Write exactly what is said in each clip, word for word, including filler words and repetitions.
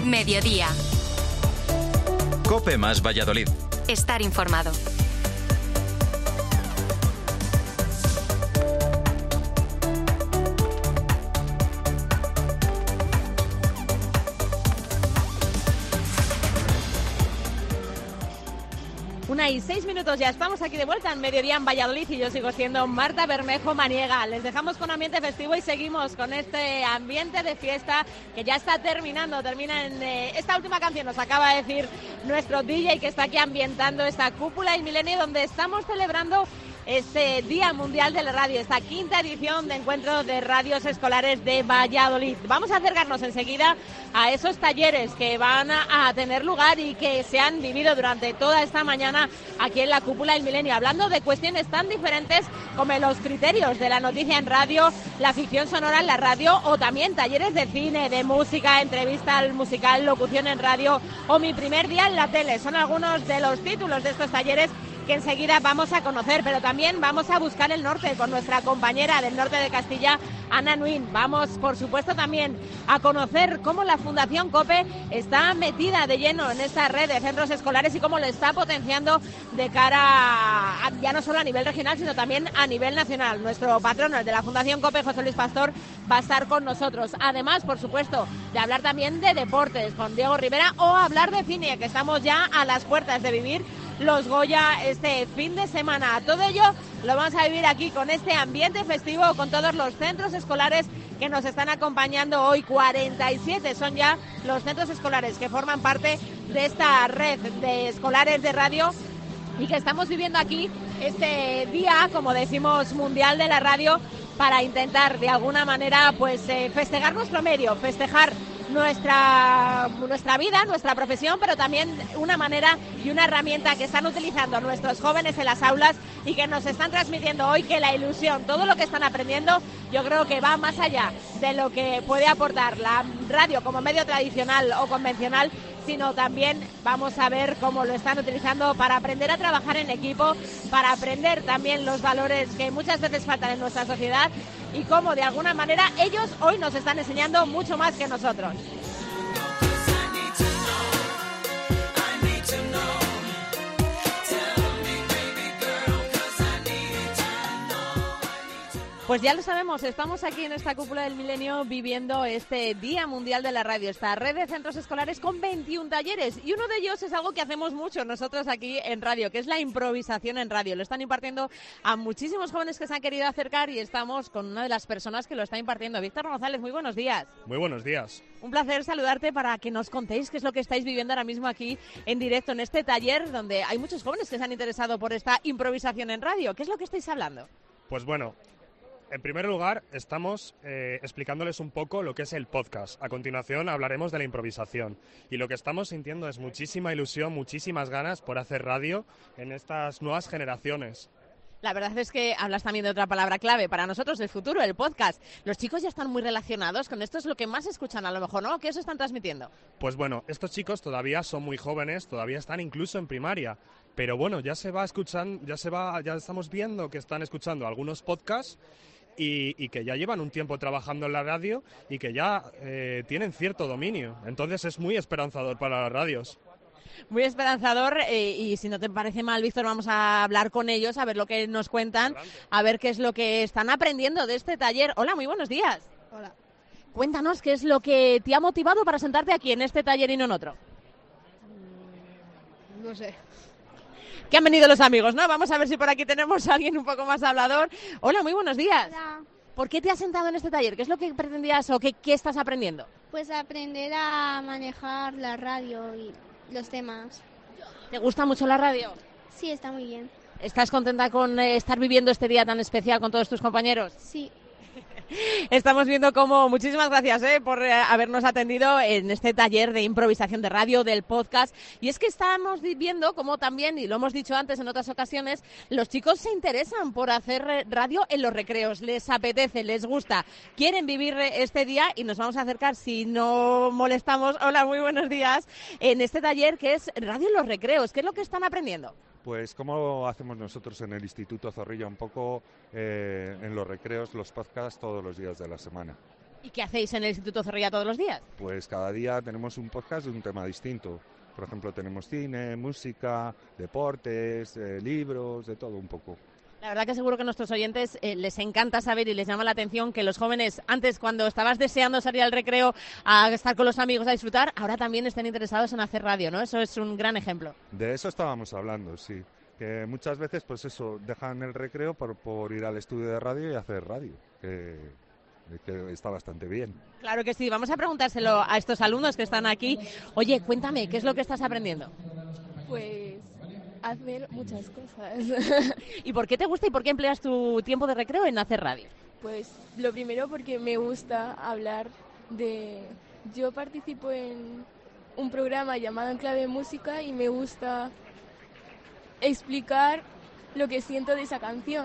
Mediodía. COPE más Valladolid. Estar informado. Una y seis minutos, ya estamos aquí de vuelta en Mediodía en Valladolid y yo sigo siendo Marta Bermejo Maniega. Les dejamos con ambiente festivo y seguimos con este ambiente de fiesta que ya está terminando. Termina en eh, esta última canción, nos acaba de decir nuestro D J que está aquí ambientando esta cúpula del milenio donde estamos celebrando este Día Mundial de la Radio, esta quinta edición de Encuentro de Radios Escolares de Valladolid. Vamos a acercarnos enseguida a esos talleres que van a, a tener lugar y que se han vivido durante toda esta mañana aquí en la Cúpula del Milenio, hablando de cuestiones tan diferentes como los criterios de la noticia en radio, la ficción sonora en la radio o también talleres de cine, de música, entrevista al musical, locución en radio o mi primer día en la tele. Son algunos de los títulos de estos talleres que enseguida vamos a conocer, pero también vamos a buscar el norte con nuestra compañera del norte de Castilla, Ana Nuín. Vamos, por supuesto, también a conocer cómo la Fundación COPE está metida de lleno en esta red de centros escolares y cómo lo está potenciando de cara a, ya no solo a nivel regional, sino también a nivel nacional. Nuestro patrono, el de la Fundación COPE, José Luis Pastor, va a estar con nosotros. Además, por supuesto, de hablar también de deportes con Diego Rivera o hablar de cine, que estamos ya a las puertas de vivir los Goya este fin de semana. Todo ello lo vamos a vivir aquí con este ambiente festivo, con todos los centros escolares que nos están acompañando hoy. cuarenta y siete son ya los centros escolares que forman parte de esta red de escolares de radio y que estamos viviendo aquí este día, como decimos, mundial de la radio, para intentar de alguna manera pues eh, festejar nuestro medio, festejar nuestra nuestra vida, nuestra profesión, pero también una manera y una herramienta que están utilizando nuestros jóvenes en las aulas y que nos están transmitiendo hoy, que la ilusión, todo lo que están aprendiendo, yo creo que va más allá de lo que puede aportar la radio como medio tradicional o convencional, sino también vamos a ver cómo lo están utilizando para aprender a trabajar en equipo, para aprender también los valores que muchas veces faltan en nuestra sociedad y cómo de alguna manera ellos hoy nos están enseñando mucho más que nosotros. Pues ya lo sabemos, estamos aquí en esta Cúpula del Milenio viviendo este Día Mundial de la Radio, esta red de centros escolares con veintiún talleres, y uno de ellos es algo que hacemos mucho nosotros aquí en radio, que es la improvisación en radio. Lo están impartiendo a muchísimos jóvenes que se han querido acercar y estamos con una de las personas que lo está impartiendo. Víctor González, muy buenos días. Muy buenos días. Un placer saludarte para que nos contéis qué es lo que estáis viviendo ahora mismo aquí en directo en este taller donde hay muchos jóvenes que se han interesado por esta improvisación en radio. ¿Qué es lo que estáis hablando? Pues bueno, en primer lugar, estamos eh, explicándoles un poco lo que es el podcast. A continuación hablaremos de la improvisación. Y lo que estamos sintiendo es muchísima ilusión, muchísimas ganas por hacer radio en estas nuevas generaciones. La verdad es que hablas también de otra palabra clave para nosotros, el futuro, el podcast. Los chicos ya están muy relacionados con esto, es lo que más escuchan a lo mejor, ¿no? ¿Qué os están transmitiendo? Pues bueno, estos chicos todavía son muy jóvenes, todavía están incluso en primaria. Pero bueno, ya se va escuchando, ya se va, ya estamos viendo que están escuchando algunos podcasts Y, y que ya llevan un tiempo trabajando en la radio y que ya eh, tienen cierto dominio. Entonces es muy esperanzador para las radios. Muy esperanzador eh, y si no te parece mal, Víctor, vamos a hablar con ellos, a ver lo que nos cuentan, a ver qué es lo que están aprendiendo de este taller. Hola, muy buenos días. Hola. Cuéntanos qué es lo que te ha motivado para sentarte aquí en este taller y no en otro. Mm, no sé. Que han venido los amigos, ¿no? Vamos a ver si por aquí tenemos a alguien un poco más hablador. Hola, muy buenos días. Hola. ¿Por qué te has sentado en este taller? ¿Qué es lo que pretendías o qué, qué estás aprendiendo? Pues aprender a manejar la radio y los temas. ¿Te gusta mucho la radio? Sí, está muy bien. ¿Estás contenta con eh, estar viviendo este día tan especial con todos tus compañeros? Sí. Estamos viendo cómo, muchísimas gracias eh, por eh, habernos atendido en este taller de improvisación de radio, del podcast. Y es que estamos viendo cómo también, y lo hemos dicho antes en otras ocasiones, los chicos se interesan por hacer radio en los recreos. Les apetece, les gusta, quieren vivir este día y nos vamos a acercar, si no molestamos, hola, muy buenos días, en este taller que es radio en los recreos. ¿Qué es lo que están aprendiendo? Pues como hacemos nosotros en el Instituto Zorrilla, un poco eh, en los recreos, los podcasts todos los días de la semana. ¿Y qué hacéis en el Instituto Zorrilla todos los días? Pues cada día tenemos un podcast de un tema distinto. Por ejemplo, tenemos cine, música, deportes, eh, libros, de todo un poco. La verdad que seguro que a nuestros oyentes eh, les encanta saber y les llama la atención que los jóvenes, antes cuando estabas deseando salir al recreo a estar con los amigos, a disfrutar, ahora también estén interesados en hacer radio, ¿no? Eso es un gran ejemplo. De eso estábamos hablando, sí. Que muchas veces, pues eso, dejan el recreo por, por ir al estudio de radio y hacer radio, que, que está bastante bien. Claro que sí. Vamos a preguntárselo a estos alumnos que están aquí. Oye, cuéntame, ¿qué es lo que estás aprendiendo? Pues hacer muchas cosas. ¿Y por qué te gusta y por qué empleas tu tiempo de recreo en hacer radio? Pues lo primero porque me gusta hablar de... Yo participo en un programa llamado En Clave de Música y me gusta explicar lo que siento de esa canción.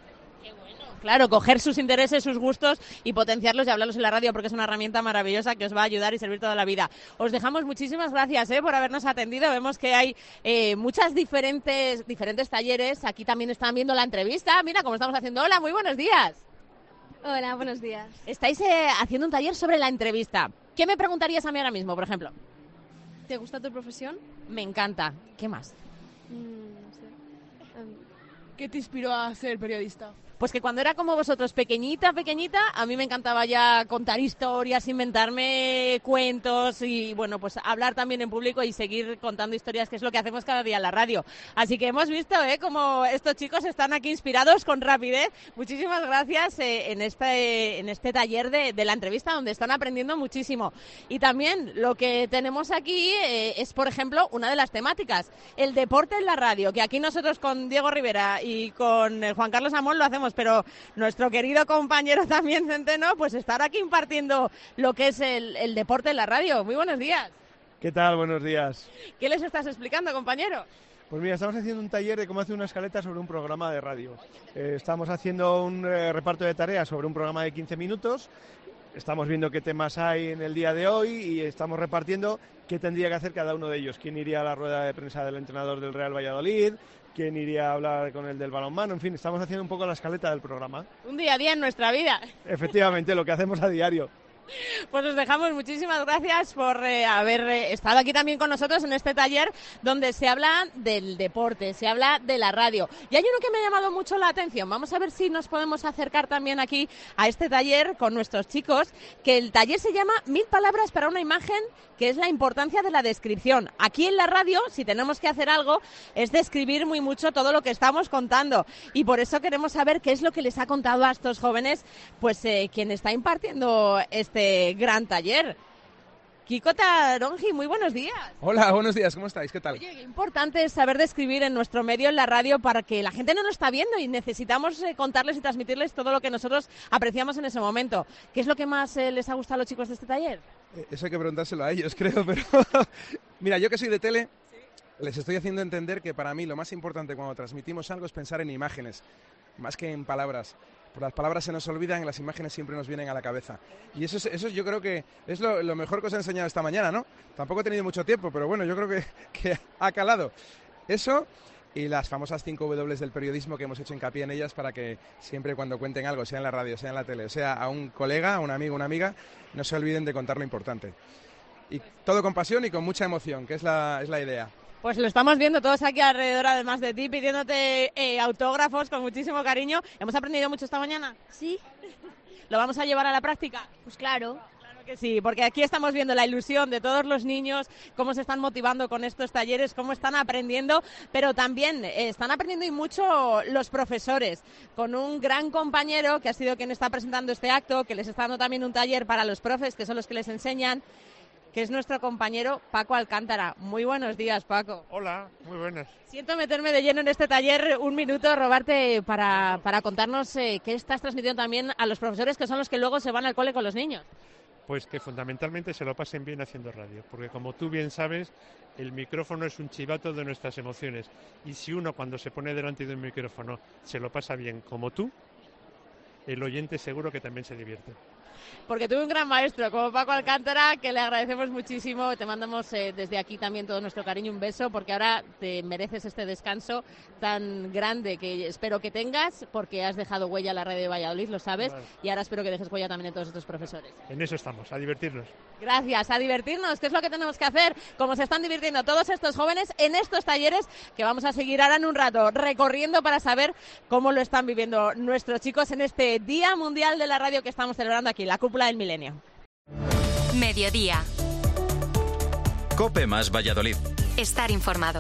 Claro, coger sus intereses, sus gustos y potenciarlos y hablarlos en la radio porque es una herramienta maravillosa que os va a ayudar y servir toda la vida. Os dejamos muchísimas gracias eh, por habernos atendido. Vemos que hay eh, muchas diferentes, diferentes talleres. Aquí también están viendo la entrevista. Mira cómo estamos haciendo. Hola, muy buenos días. Hola, buenos días. Estáis eh, haciendo un taller sobre la entrevista. ¿Qué me preguntarías a mí ahora mismo, por ejemplo? ¿Te gusta tu profesión? Me encanta. ¿Qué más? Mm, no sé. Um, ¿Qué te inspiró a ser periodista? Pues que cuando era como vosotros, pequeñita, pequeñita, a mí me encantaba ya contar historias, inventarme cuentos y, bueno, pues hablar también en público y seguir contando historias, que es lo que hacemos cada día en la radio. Así que hemos visto, ¿eh?, como estos chicos están aquí inspirados con rapidez. Muchísimas gracias eh, en, este, en este taller de, de la entrevista, donde están aprendiendo muchísimo. Y también lo que tenemos aquí eh, es, por ejemplo, una de las temáticas, el deporte en la radio, que aquí nosotros con Diego Rivera y con eh, Juan Carlos Amón lo hacemos, pero nuestro querido compañero también Centeno, pues estará aquí impartiendo lo que es el, el deporte en la radio. Muy buenos días. ¿Qué tal? Buenos días. ¿Qué les estás explicando, compañero? Pues mira, estamos haciendo un taller de cómo hacer una escaleta sobre un programa de radio. Eh, estamos haciendo un eh, reparto de tareas sobre un programa de quince minutos. Estamos viendo qué temas hay en el día de hoy y estamos repartiendo qué tendría que hacer cada uno de ellos. Quién iría a la rueda de prensa del entrenador del Real Valladolid, quién iría a hablar con el del balonmano, en fin, estamos haciendo un poco la escaleta del programa. Un día a día en nuestra vida. Efectivamente, lo que hacemos a diario. Pues os dejamos. Muchísimas gracias por eh, haber eh, estado aquí también con nosotros en este taller donde se habla del deporte, se habla de la radio. Y hay uno que me ha llamado mucho la atención. Vamos a ver si nos podemos acercar también aquí a este taller con nuestros chicos, que el taller se llama Mil palabras para una imagen, que es la importancia de la descripción. Aquí en la radio, si tenemos que hacer algo, es describir muy mucho todo lo que estamos contando. Y por eso queremos saber qué es lo que les ha contado a estos jóvenes, pues eh, quien está impartiendo este Este gran taller. Kiko Taronji, muy buenos días. Hola, buenos días, ¿cómo estáis? ¿Qué tal? Oye, qué importante es saber describir en nuestro medio, en la radio, para que la gente no nos está viendo y necesitamos eh, contarles y transmitirles todo lo que nosotros apreciamos en ese momento. ¿Qué es lo que más eh, les ha gustado a los chicos de este taller? Eh, eso hay que preguntárselo a ellos, creo, pero... Mira, yo que soy de tele, les estoy haciendo entender que para mí lo más importante cuando transmitimos algo es pensar en imágenes, más que en palabras. Por las palabras se nos olvidan y las imágenes siempre nos vienen a la cabeza. Y eso, es, eso yo creo que es lo, lo mejor que os he enseñado esta mañana, ¿no? Tampoco he tenido mucho tiempo, pero bueno, yo creo que, que ha calado. Eso y las famosas cinco W del periodismo que hemos hecho hincapié en ellas para que siempre cuando cuenten algo, sea en la radio, sea en la tele, sea a un colega, a un amigo, una amiga, no se olviden de contar lo importante. Y todo con pasión y con mucha emoción, que es la, es la idea. Pues lo estamos viendo todos aquí alrededor, además de ti, pidiéndote eh, autógrafos con muchísimo cariño. ¿Hemos aprendido mucho esta mañana? Sí. ¿Lo vamos a llevar a la práctica? Pues claro. Claro que sí, porque aquí estamos viendo la ilusión de todos los niños, cómo se están motivando con estos talleres, cómo están aprendiendo, pero también eh, están aprendiendo y mucho los profesores, con un gran compañero que ha sido quien está presentando este acto, que les está dando también un taller para los profes, que son los que les enseñan, que es nuestro compañero Paco Alcántara. Muy buenos días, Paco. Hola, muy buenas. Siento meterme de lleno en este taller un minuto, robarte para, para contarnos eh, qué estás transmitiendo también a los profesores, que son los que luego se van al cole con los niños. Pues que fundamentalmente se lo pasen bien haciendo radio, porque como tú bien sabes, el micrófono es un chivato de nuestras emociones. Y si uno cuando se pone delante de un micrófono se lo pasa bien como tú, el oyente seguro que también se divierte. porque tuve un gran maestro como Paco Alcántara, que le agradecemos muchísimo. Te mandamos eh, desde aquí también todo nuestro cariño, un beso, porque ahora te mereces este descanso tan grande que espero que tengas, porque has dejado huella en la radio de Valladolid, lo sabes, vale. Y ahora espero que dejes huella también en todos estos profesores. En eso estamos, a divertirnos. Gracias, a divertirnos, que es lo que tenemos que hacer, como se están divirtiendo todos estos jóvenes en estos talleres que vamos a seguir ahora en un rato recorriendo para saber cómo lo están viviendo nuestros chicos en este Día Mundial de la Radio que estamos celebrando aquí, la Cúpula del Milenio. Mediodía. COPE más Valladolid. Estar informado.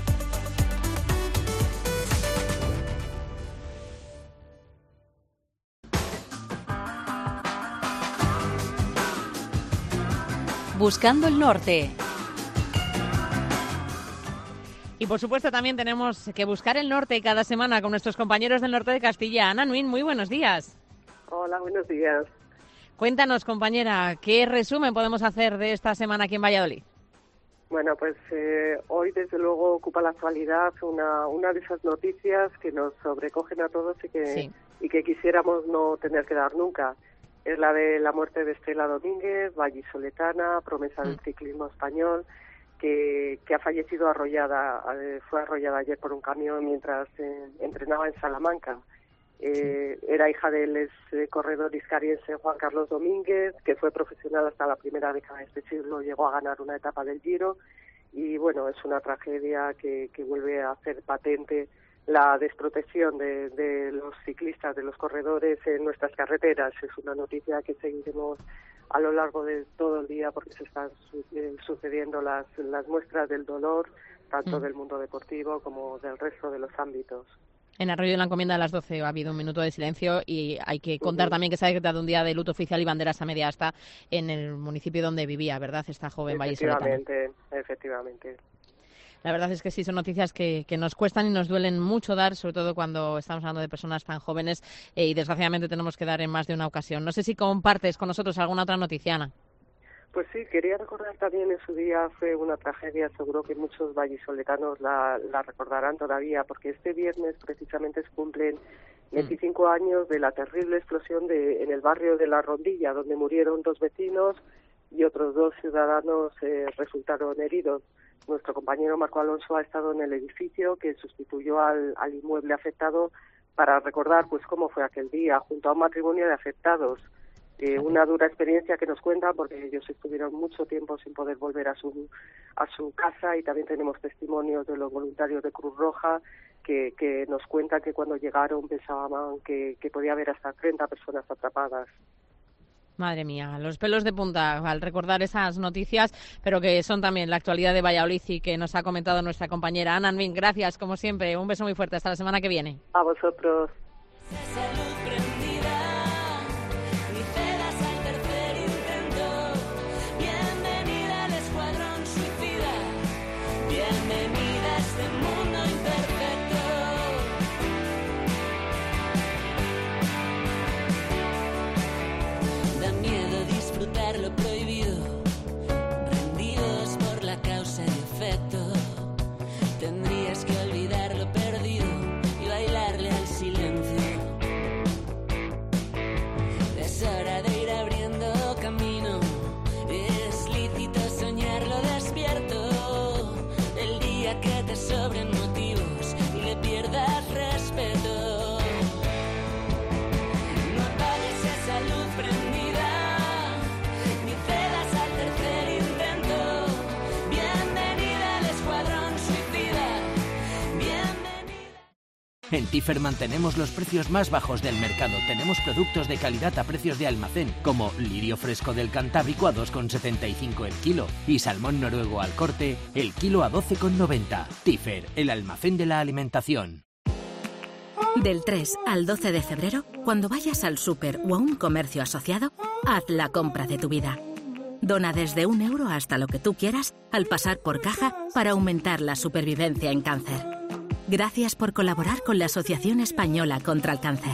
Buscando el norte. Y por supuesto también tenemos que buscar el norte cada semana con nuestros compañeros del norte de Castilla. Ana Nuín, muy buenos días. Hola, buenos días. Cuéntanos, compañera, ¿qué resumen podemos hacer de esta semana aquí en Valladolid? Bueno, pues eh, hoy desde luego ocupa la actualidad una, una de esas noticias que nos sobrecogen a todos y que, sí. y que quisiéramos no tener que dar nunca. Es la de la muerte de Estela Domínguez, vallisoletana, promesa del ciclismo español, que, que ha fallecido arrollada, eh, fue arrollada ayer por un camión mientras eh, entrenaba en Salamanca. Eh, sí. Era hija del ex eh, corredor iscariense Juan Carlos Domínguez, que fue profesional hasta la primera década de este siglo, llegó a ganar una etapa del Giro, y bueno, es una tragedia que, que vuelve a hacer patente la desprotección de, de los ciclistas, de los corredores en nuestras carreteras. Es una noticia que seguiremos a lo largo de todo el día porque se están su, eh, sucediendo las, las muestras del dolor, tanto mm. del mundo deportivo como del resto de los ámbitos. En Arroyo de la Encomienda a las doce ha habido un minuto de silencio y hay que contar uh-huh. también que se ha decretado un día de luto oficial y banderas a media asta en el municipio donde vivía, ¿verdad?, esta joven vallisoletana. Efectivamente, efectivamente. La verdad es que sí, son noticias que, que nos cuestan y nos duelen mucho dar, sobre todo cuando estamos hablando de personas tan jóvenes eh, y desgraciadamente tenemos que dar en más de una ocasión. No sé si compartes con nosotros alguna otra noticia, Ana. Pues sí, quería recordar también en su día, fue una tragedia, seguro que muchos vallisoletanos la, la recordarán todavía, porque este viernes precisamente se cumplen veinticinco mm. años de la terrible explosión de, en el barrio de La Rondilla, donde murieron dos vecinos y otros dos ciudadanos eh, resultaron heridos. Nuestro compañero Marco Alonso ha estado en el edificio que sustituyó al, al inmueble afectado para recordar pues cómo fue aquel día, junto a un matrimonio de afectados. Eh, una dura experiencia que nos cuentan porque ellos estuvieron mucho tiempo sin poder volver a su a su casa, y también tenemos testimonios de los voluntarios de Cruz Roja que, que nos cuentan que cuando llegaron pensaban que, que podía haber hasta treinta personas atrapadas. Madre mía, los pelos de punta al recordar esas noticias, pero que son también la actualidad de Valladolid y que nos ha comentado nuestra compañera Ana Nuín. Gracias, como siempre, un beso muy fuerte, hasta la semana que viene. A vosotros. Lo prohibido, rendidos por la causa y efecto. Tendrías que olvidar lo perdido y bailarle al silencio. Es hora de ir abriendo camino, es lícito soñarlo despierto. El día que te sobren motivos y le pierdas respeto. No apagues esa luz prendida. En Tifer mantenemos los precios más bajos del mercado. Tenemos productos de calidad a precios de almacén, como lirio fresco del Cantábrico a dos con setenta y cinco el kilo y salmón noruego al corte, el kilo a doce con noventa. Tifer, el almacén de la alimentación. Del tres al doce de febrero, cuando vayas al súper o a un comercio asociado, haz la compra de tu vida. Dona desde un euro hasta lo que tú quieras al pasar por caja para aumentar la supervivencia en cáncer. Gracias por colaborar con la Asociación Española contra el Cáncer.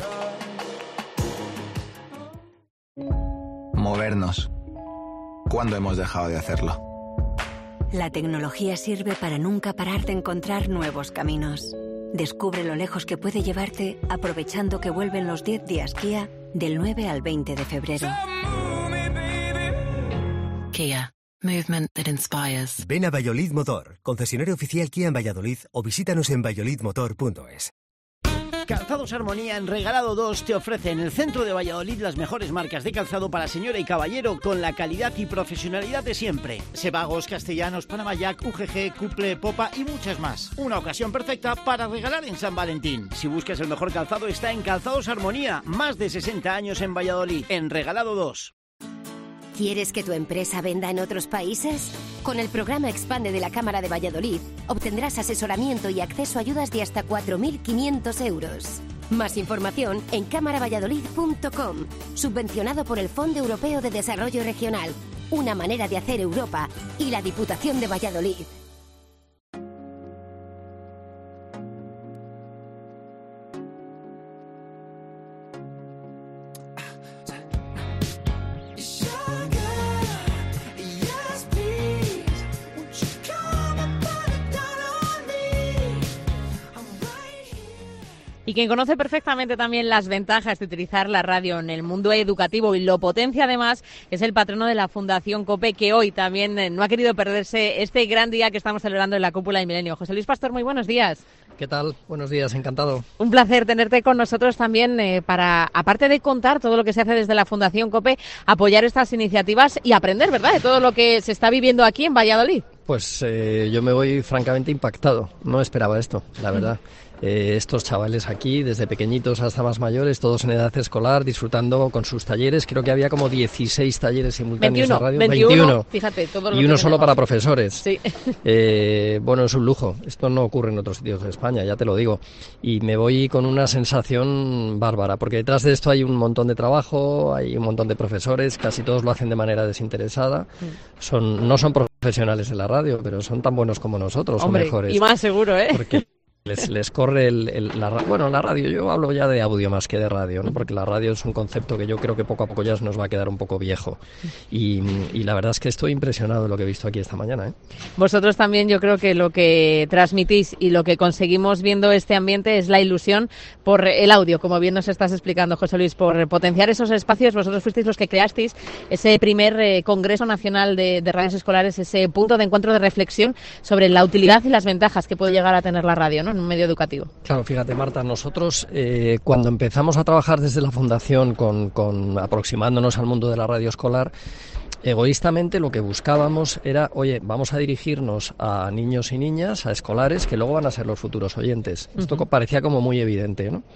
Movernos. ¿Cuándo hemos dejado de hacerlo? La tecnología sirve para nunca parar de encontrar nuevos caminos. Descubre lo lejos que puede llevarte aprovechando que vuelven los diez días Kia del nueve al veinte de febrero. Kia. Movement that inspires. Ven a Valladolid Motor, concesionario oficial Kia en Valladolid, o visítanos en valladolid motor punto es. Calzados Armonía en Regalado dos te ofrece en el centro de Valladolid las mejores marcas de calzado para señora y caballero con la calidad y profesionalidad de siempre. Sebagos, Castellanos, Panama Jack, U G G, Couple, Popa y muchas más. Una ocasión perfecta para regalar en San Valentín. Si buscas el mejor calzado está en Calzados Armonía, más de sesenta años en Valladolid, en Regalado dos. ¿Quieres que tu empresa venda en otros países? Con el programa Expande de la Cámara de Valladolid obtendrás asesoramiento y acceso a ayudas de hasta cuatro mil quinientos euros. Más información en cámara valladolid punto com, subvencionado por el Fondo Europeo de Desarrollo Regional, una manera de hacer Europa y la Diputación de Valladolid. Y quien conoce perfectamente también las ventajas de utilizar la radio en el mundo educativo y lo potencia además es el patrono de la Fundación COPE, que hoy también no ha querido perderse este gran día que estamos celebrando en la Cúpula del Milenio. José Luis Pastor, muy buenos días. ¿Qué tal? Buenos días, encantado. Un placer tenerte con nosotros también eh, para, aparte de contar todo lo que se hace desde la Fundación COPE, apoyar estas iniciativas y aprender, ¿verdad?, de todo lo que se está viviendo aquí en Valladolid. Pues eh, yo me voy francamente impactado. No esperaba esto, la verdad. Eh, estos chavales aquí, desde pequeñitos hasta más mayores, todos en edad escolar, disfrutando con sus talleres. Creo que había como dieciséis talleres simultáneos veintiuno, a radio. veintiuno, veintiuno. Fíjate, todo lo y que uno solo tenemos. para profesores. Sí. Eh, bueno, es un lujo. Esto no ocurre en otros sitios de España, ya te lo digo. Y me voy con una sensación bárbara, porque detrás de esto hay un montón de trabajo, hay un montón de profesores, casi todos lo hacen de manera desinteresada. Son, no son profesionales de la radio, pero son tan buenos como nosotros, Hombre, o mejores. y más seguro, ¿eh? Porque les, les corre el, el, la, bueno, la radio, yo hablo ya de audio más que de radio, ¿no? Porque la radio es un concepto que yo creo que poco a poco ya nos va a quedar un poco viejo. Y, y la verdad es que estoy impresionado de lo que he visto aquí esta mañana, ¿eh? Vosotros también, yo creo que lo que transmitís y lo que conseguimos viendo este ambiente es la ilusión por el audio, como bien nos estás explicando, José Luis, por potenciar esos espacios. Vosotros fuisteis los que creasteis ese primer eh, Congreso Nacional de, de Radios Escolares, ese punto de encuentro de reflexión sobre la utilidad y las ventajas que puede llegar a tener la radio, ¿no?, en un medio educativo. Claro, fíjate, Marta, nosotros eh, cuando empezamos a trabajar desde la Fundación con, con aproximándonos al mundo de la radio escolar, egoístamente lo que buscábamos era, oye, vamos a dirigirnos a niños y niñas, a escolares, que luego van a ser los futuros oyentes. Esto uh-huh. parecía como muy evidente, ¿no?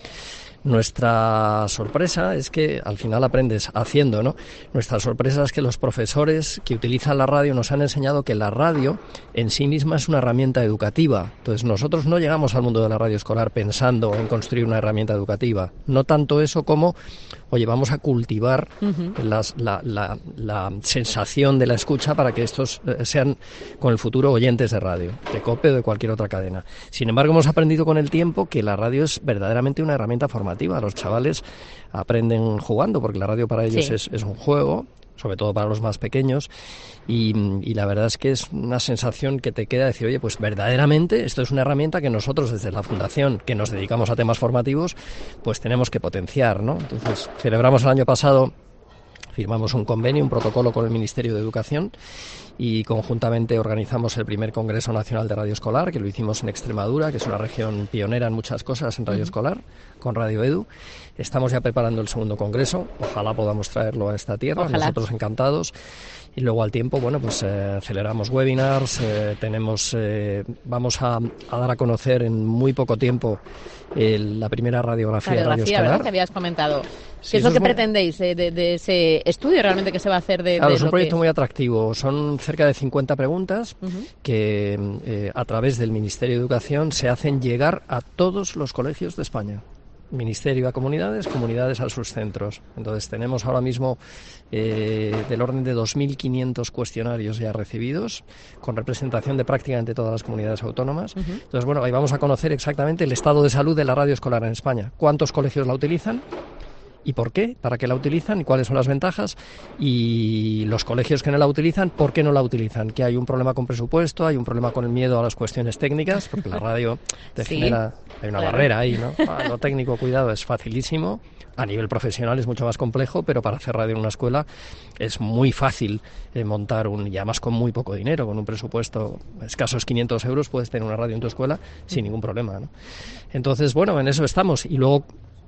Nuestra sorpresa es que al final aprendes haciendo, ¿no? Nuestra sorpresa es que los profesores que utilizan la radio nos han enseñado que la radio en sí misma es una herramienta educativa. Entonces nosotros no llegamos al mundo de la radio escolar pensando en construir una herramienta educativa. No tanto eso como, oye, vamos a cultivar uh-huh. las, la, la, la sensación de la escucha para que estos eh, sean con el futuro oyentes de radio, de COPE o de cualquier otra cadena. Sin embargo, hemos aprendido con el tiempo que la radio es verdaderamente una herramienta formativa. Los chavales aprenden jugando, porque la radio para ellos sí. es, es un juego, sobre todo para los más pequeños, y, y la verdad es que es una sensación que te queda decir, oye, pues verdaderamente esto es una herramienta que nosotros desde la Fundación, que nos dedicamos a temas formativos, pues tenemos que potenciar, ¿no? Entonces, celebramos el año pasado, firmamos un convenio, un protocolo con el Ministerio de Educación, y conjuntamente organizamos el primer Congreso Nacional de Radio Escolar, que lo hicimos en Extremadura, que es una región pionera en muchas cosas en radio uh-huh. escolar, con Radio Edu. Estamos ya preparando el segundo congreso, ojalá podamos traerlo a esta tierra, ojalá. Nosotros encantados. Y luego al tiempo, bueno, pues eh, celebramos webinars, eh, tenemos, eh, vamos a, a dar a conocer en muy poco tiempo el, la primera radiografía, radiografía de Radio Escolar. ¿Verdad? Que habías comentado. Sí, ¿Qué es lo que es muy... pretendéis eh, de, de ese estudio realmente que se va a hacer? De, claro, de es un lo proyecto que... muy atractivo. Son cerca de cincuenta preguntas uh-huh. que eh, a través del Ministerio de Educación se hacen llegar a todos los colegios de España. Ministerio a comunidades, comunidades a sus centros. Entonces tenemos ahora mismo eh, del orden de dos mil quinientos cuestionarios ya recibidos, con representación de prácticamente todas las comunidades autónomas. Uh-huh. Entonces, bueno, ahí vamos a conocer exactamente el estado de salud de la radio escolar en España. ¿Cuántos colegios la utilizan? y por qué, para qué la utilizan y cuáles son las ventajas, y los colegios que no la utilizan, por qué no la utilizan, que hay un problema con presupuesto, hay un problema con el miedo a las cuestiones técnicas, porque la radio te sí, genera, hay una claro. barrera ahí, ¿no? Ah, lo técnico, cuidado, es facilísimo. A nivel profesional es mucho más complejo, pero para hacer radio en una escuela es muy fácil eh, montar un, y además con muy poco dinero, con un presupuesto escasos quinientos euros puedes tener una radio en tu escuela sin ningún problema, ¿no? Entonces, bueno, en eso estamos. Y luego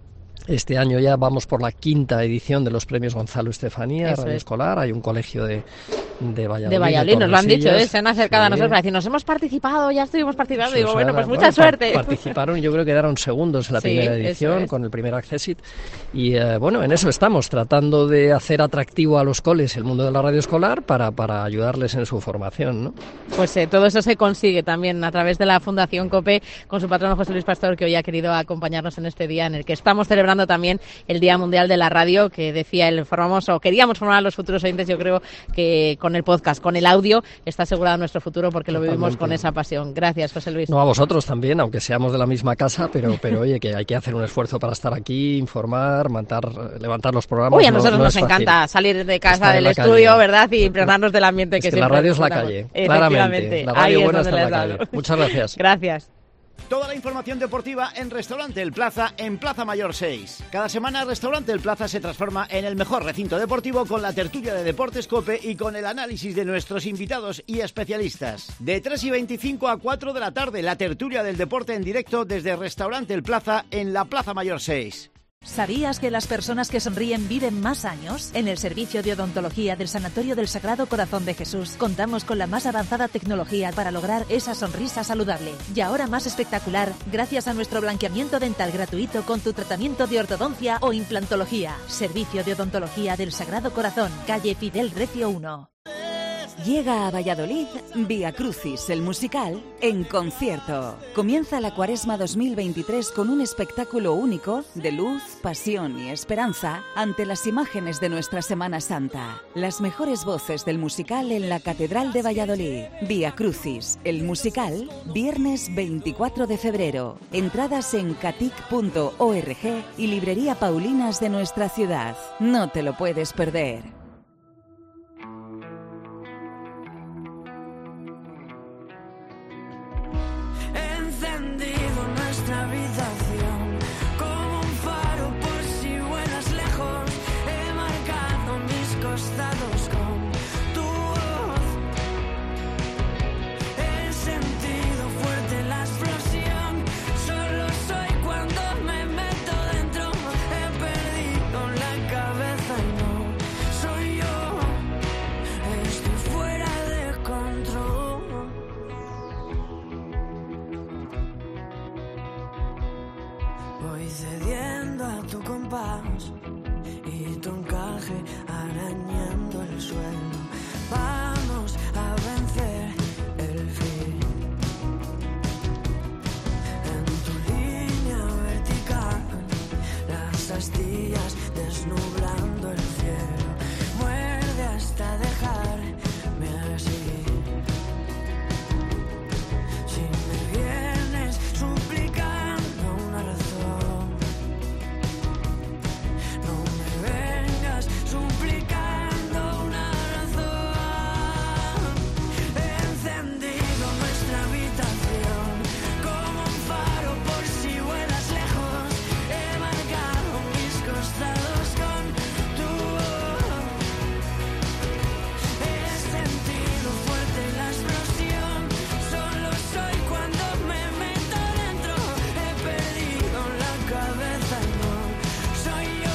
este año ya vamos por la quinta edición de los premios Gonzalo Estefanía, Eso Radio es. Escolar. Hay un colegio de, de Valladolid. De Valladolid, nos lo han dicho, ¿eh? Se han acercado sí. a nosotros para decir, nos hemos participado, ya estuvimos participando. Sí, digo, bueno, pues mucha bueno, suerte. Participaron y yo creo que quedaron segundos en la sí, primera edición con el primer Accessit. Y eh, bueno, en eso estamos, tratando de hacer atractivo a los coles el mundo de la radio escolar para, para ayudarles en su formación, ¿no? Pues eh, todo eso se consigue también a través de la Fundación COPE, con su patrono José Luis Pastor, que hoy ha querido acompañarnos en este día en el que estamos celebrando también el Día Mundial de la Radio, que decía él, formamos o queríamos formar a los futuros oyentes. Yo creo que con el podcast, con el audio, está asegurado nuestro futuro porque Totalmente. Lo vivimos con esa pasión. Gracias, José Luis. No, a vosotros también, aunque seamos de la misma casa, pero, pero oye, que hay que hacer un esfuerzo para estar aquí, informar, mantar, levantar los programas. Uy, a nosotros no, no nos encanta salir de casa Estar del estudio, calle. ¿Verdad? Y impregnarnos del ambiente es que, que siempre la radio es la calle, claramente. La radio buena está en la calle. Muchas gracias. Gracias. Toda la información deportiva en Restaurante El Plaza, en Plaza Mayor seis. Cada semana Restaurante El Plaza se transforma en el mejor recinto deportivo con la tertulia de Deportes COPE y con el análisis de nuestros invitados y especialistas. De tres y veinticinco a cuatro de la tarde, la tertulia del deporte en directo desde Restaurante El Plaza en la Plaza Mayor seis. ¿Sabías que las personas que sonríen viven más años? En el Servicio de Odontología del Sanatorio del Sagrado Corazón de Jesús contamos con la más avanzada tecnología para lograr esa sonrisa saludable. Y ahora más espectacular, gracias a nuestro blanqueamiento dental gratuito con tu tratamiento de ortodoncia o implantología. Servicio de Odontología del Sagrado Corazón, calle Fidel Recio uno. Llega a Valladolid Vía Crucis, el musical, en concierto. Comienza la Cuaresma dos mil veintitrés con un espectáculo único de luz, pasión y esperanza ante las imágenes de nuestra Semana Santa. Las mejores voces del musical en la Catedral de Valladolid. Vía Crucis, el musical, viernes veinticuatro de febrero. Entradas en catic punto org y Librería Paulinas de nuestra ciudad. No te lo puedes perder. Y tu encaje arañando el suelo. Vamos a vencer el fin. En tu línea vertical, las astillas desnublando el cielo. Muerde hasta dejarme así. Si me vienes suplicando una razón, suplicando una razón. He encendido nuestra habitación como un faro por si vuelas lejos. He marcado mis costados con tu voz. He sentido fuerte la explosión. Solo soy cuando me meto dentro. He perdido la cabeza y no soy yo.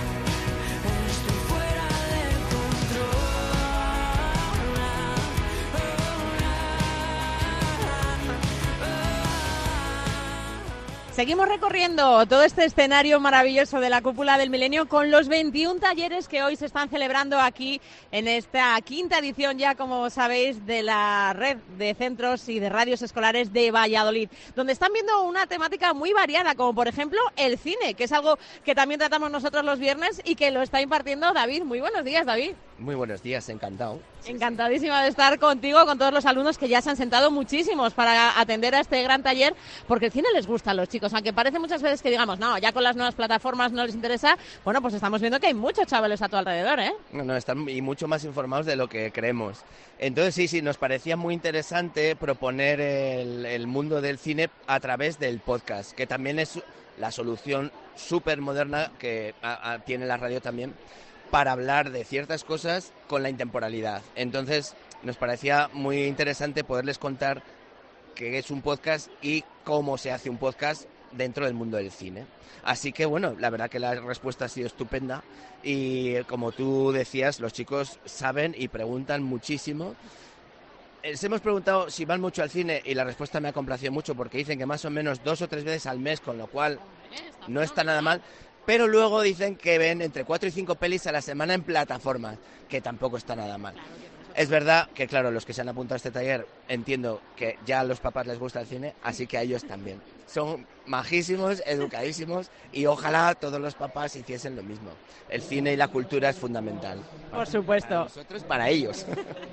Seguimos recorriendo todo este escenario maravilloso de la Cúpula del Milenio con los veintiún talleres que hoy se están celebrando aquí en esta quinta edición ya, como sabéis, de la red de centros y de radios escolares de Valladolid, donde están viendo una temática muy variada, como por ejemplo el cine, que es algo que también tratamos nosotros los viernes y que lo está impartiendo David. Muy buenos días, David. Muy buenos días, encantado. Encantadísima de estar contigo, con todos los alumnos que ya se han sentado muchísimos para atender a este gran taller, porque el cine les gusta a los chicos, aunque parece muchas veces que digamos, no, ya con las nuevas plataformas no les interesa, bueno, pues estamos viendo que hay muchos chavales a tu alrededor, ¿eh? No, no, están y mucho más informados de lo que creemos. Entonces sí, sí, nos parecía muy interesante proponer el, el mundo del cine a través del podcast, que también es la solución súper moderna que a, a, tiene la radio también, para hablar de ciertas cosas con la intemporalidad. Entonces, nos parecía muy interesante poderles contar qué es un podcast y cómo se hace un podcast dentro del mundo del cine. Así que, bueno, la verdad que la respuesta ha sido estupenda y, como tú decías, los chicos saben y preguntan muchísimo. Les hemos preguntado si van mucho al cine y la respuesta me ha complacido mucho porque dicen que más o menos dos o tres veces al mes, con lo cual no está nada mal. Pero luego dicen que ven entre cuatro y cinco pelis a la semana en plataformas, que tampoco está nada mal. Es verdad que, claro, los que se han apuntado a este taller, entiendo que ya a los papás les gusta el cine, así que a ellos también. Son majísimos, educadísimos y ojalá todos los papás hiciesen lo mismo. El cine y la cultura es fundamental. Por supuesto. Para nosotros, para ellos.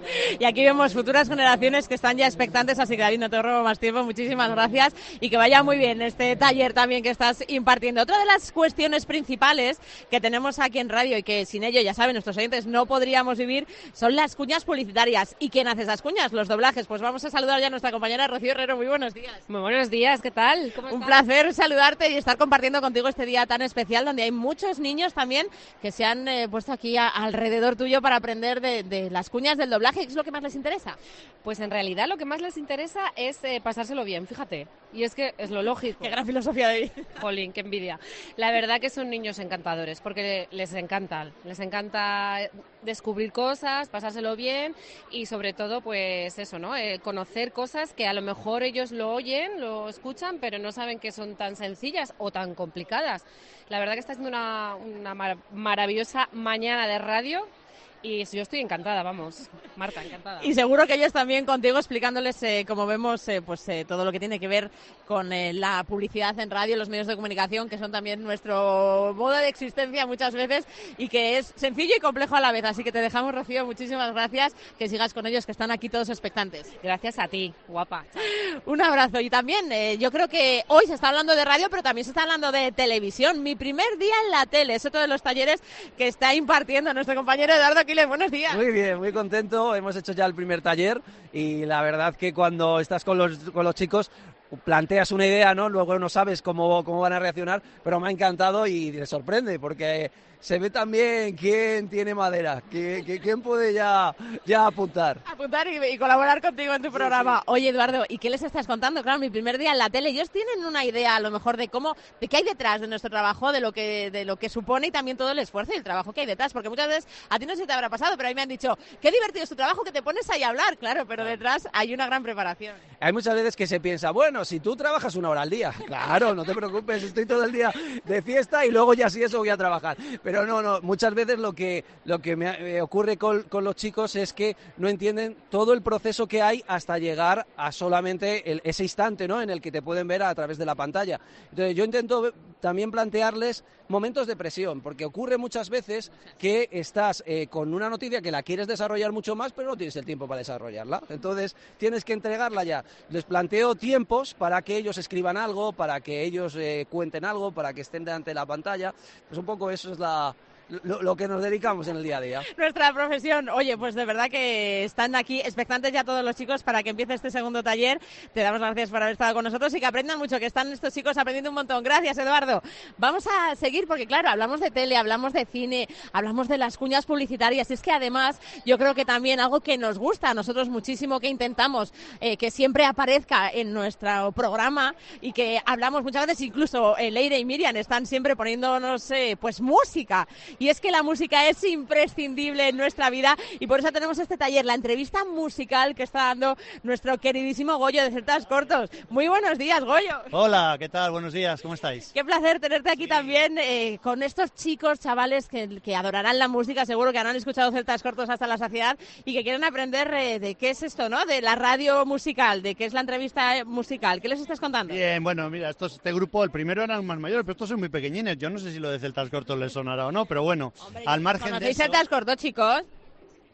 Y aquí vemos futuras generaciones que están ya expectantes, así que David, no te robo más tiempo, muchísimas gracias y que vaya muy bien este taller también que estás impartiendo. Otra de las cuestiones principales que tenemos aquí en radio y que sin ello, ya saben, nuestros oyentes no podríamos vivir, son las cuñas publicitarias. ¿Y quién hace esas cuñas? Los doblajes. Pues vamos a saludar ya a nuestra compañera Rocío Herrero. Muy buenos días. Muy buenos días, ¿qué tal? ¿Cómo Un estás? placer saludarte y estar compartiendo contigo este día tan especial donde hay muchos niños también que se han eh, puesto aquí a, alrededor tuyo para aprender de, de las cuñas del doblaje. ¿Qué es lo que más les interesa? Pues en realidad lo que más les interesa es eh, pasárselo bien, fíjate. Y es que es lo lógico. Qué gran filosofía de vida. Jolín, qué envidia. La verdad que son niños encantadores porque les encantan. Les encanta descubrir cosas, pasárselo bien y sobre todo pues eso, ¿no? Eh, conocer cosas que a lo mejor ellos lo oyen, lo escuchan, pero no saben que son tan sencillas o tan complicadas. La verdad que está siendo una, una mar- maravillosa mañana de radio. Y yo estoy encantada, vamos, Marta, encantada. Y seguro que ellos también contigo explicándoles, eh, como vemos, eh, pues eh, todo lo que tiene que ver con eh, la publicidad en radio, los medios de comunicación, que son también nuestro modo de existencia muchas veces y que es sencillo y complejo a la vez. Así que te dejamos, Rocío, muchísimas gracias, que sigas con ellos, que están aquí todos expectantes. Gracias a ti, guapa. Un abrazo. Y también, eh, yo creo que hoy se está hablando de radio, pero también se está hablando de televisión. Mi primer día en la tele, es otro de los talleres que está impartiendo nuestro compañero Eduardo. Buenos días. Muy bien, muy contento. Hemos hecho ya el primer taller y la verdad que cuando estás con los, con los chicos planteas una idea, ¿no? Luego no sabes cómo, cómo van a reaccionar, pero me ha encantado y te sorprende porque se ve también quién tiene madera, quién, quién puede ya, ya apuntar. Apuntar y, y colaborar contigo en tu sí, programa. Sí. Oye, Eduardo, ¿y qué les estás contando? Claro, mi primer día en la tele, ellos tienen una idea a lo mejor de cómo, de qué hay detrás de nuestro trabajo, de lo que, de lo que supone y también todo el esfuerzo y el trabajo que hay detrás, porque muchas veces, a ti no sé si te habrá pasado, pero a mí me han dicho, qué divertido es tu trabajo, que te pones ahí a hablar, claro, pero detrás hay una gran preparación. Hay muchas veces que se piensa, bueno, si tú trabajas una hora al día, claro, no te preocupes, estoy todo el día de fiesta y luego ya sí eso voy a trabajar, pero no, no, muchas veces lo que, lo que me, me ocurre con, con los chicos es que no entienden todo el proceso que hay hasta llegar a solamente el, ese instante, ¿no?, en el que te pueden ver a través de la pantalla. Entonces yo intento también plantearles momentos de presión, porque ocurre muchas veces que estás eh, con una noticia que la quieres desarrollar mucho más, pero no tienes el tiempo para desarrollarla. Entonces tienes que entregarla ya. Les planteo tiempos para que ellos escriban algo, para que ellos eh, cuenten algo, para que estén delante de la pantalla. Pues un poco eso es la... Lo, lo que nos dedicamos en el día a día. Nuestra profesión. Oye, pues de verdad que están aquí expectantes ya todos los chicos para que empiece este segundo taller. Te damos las gracias por haber estado con nosotros y que aprendan mucho, que están estos chicos aprendiendo un montón. Gracias, Eduardo. Vamos a seguir porque, claro, hablamos de tele, hablamos de cine, hablamos de las cuñas publicitarias. Es que además yo creo que también algo que nos gusta a nosotros muchísimo, que intentamos eh, que siempre aparezca en nuestro programa y que hablamos muchas veces, incluso eh, Leire y Miriam están siempre poniéndonos eh, pues música. Y es que la música es imprescindible en nuestra vida y por eso tenemos este taller, la entrevista musical que está dando nuestro queridísimo Goyo de Celtas Cortos. Muy buenos días, Goyo. Hola, ¿qué tal? Buenos días, ¿cómo estáis? Qué placer tenerte aquí sí. también eh, con estos chicos, chavales que, que adorarán la música, seguro que han escuchado Celtas Cortos hasta la saciedad y que quieren aprender eh, de qué es esto, ¿no? De la radio musical, de qué es la entrevista musical. ¿Qué les estás contando? Bien, bueno, mira, estos, este grupo, el primero eran más mayores, pero estos son muy pequeñines. Yo no sé si lo de Celtas Cortos les sonará o no, pero bueno, hombre, al margen de eso... Celtas Cortos, chicos?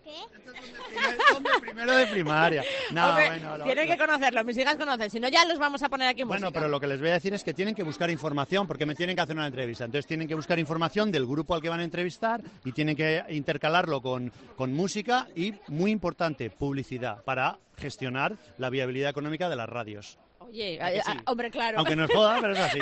Son de primero de primaria. No, Hombre, bueno, lo- tienen lo- que conocerlo, mis hijas conocen, si no ya los vamos a poner aquí en Bueno, música. pero lo que les voy a decir es que tienen que buscar información porque me tienen que hacer una entrevista. Entonces tienen que buscar información del grupo al que van a entrevistar y tienen que intercalarlo con, con música y, muy importante, publicidad para gestionar la viabilidad económica de las radios. Oye, ¿A que a- sí? a- hombre, claro. Aunque nos joda, pero es así.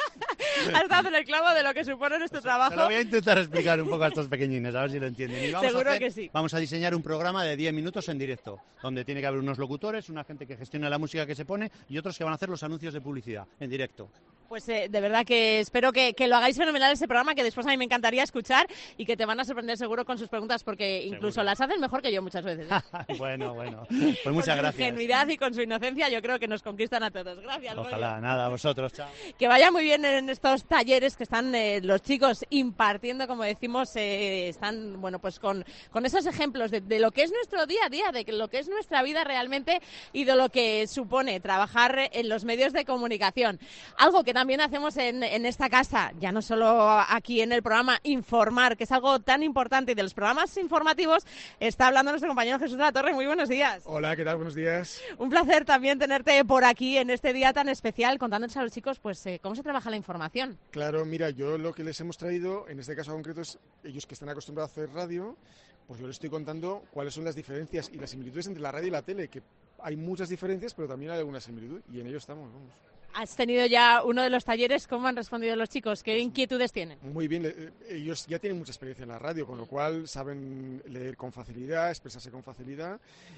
Has dado en el clavo de lo que supone nuestro trabajo. Se lo voy a intentar explicar un poco a estos pequeñines, a ver si lo entienden. Y vamos Seguro a hacer- que sí. Vamos a diseñar un programa de diez minutos en directo, donde tiene que haber unos locutores, una gente que gestione la música que se pone y otros que van a hacer los anuncios de publicidad en directo. Pues eh, de verdad que espero que, que lo hagáis fenomenal ese programa, que después a mí me encantaría escuchar y que te van a sorprender seguro con sus preguntas, porque incluso Seguro. las hacen mejor que yo muchas veces. ¿eh? Bueno, bueno, pues Con muchas su gracias. ingenuidad y con su inocencia yo creo que nos conquistan a todos. Gracias, Ojalá, Goyo. nada, a vosotros, chao. Que vaya muy bien en estos talleres que están eh, los chicos impartiendo, como decimos, eh, están bueno pues con, con esos ejemplos de, de lo que es nuestro día a día, de que lo que es nuestra vida realmente y de lo que supone trabajar en los medios de comunicación. Algo que también hacemos en, en esta casa, ya no solo aquí en el programa, informar, que es algo tan importante, y de los programas informativos está hablando nuestro compañero Jesús de la Torre. Muy buenos días. Hola, ¿qué tal? Buenos días. Un placer también tenerte por aquí en este día tan especial, contándonos a los chicos pues eh, cómo se trabaja la información. Claro, mira, yo lo que les hemos traído, en este caso concreto, es ellos que están acostumbrados a hacer radio, pues yo les estoy contando cuáles son las diferencias y las similitudes entre la radio y la tele, que hay muchas diferencias, pero también hay alguna similitud, y en ello estamos, vamos. Has tenido ya uno de los talleres, ¿cómo han respondido los chicos? ¿Qué inquietudes tienen? Muy bien, eh, ellos ya tienen mucha experiencia en la radio, con lo cual saben leer con facilidad, expresarse con facilidad,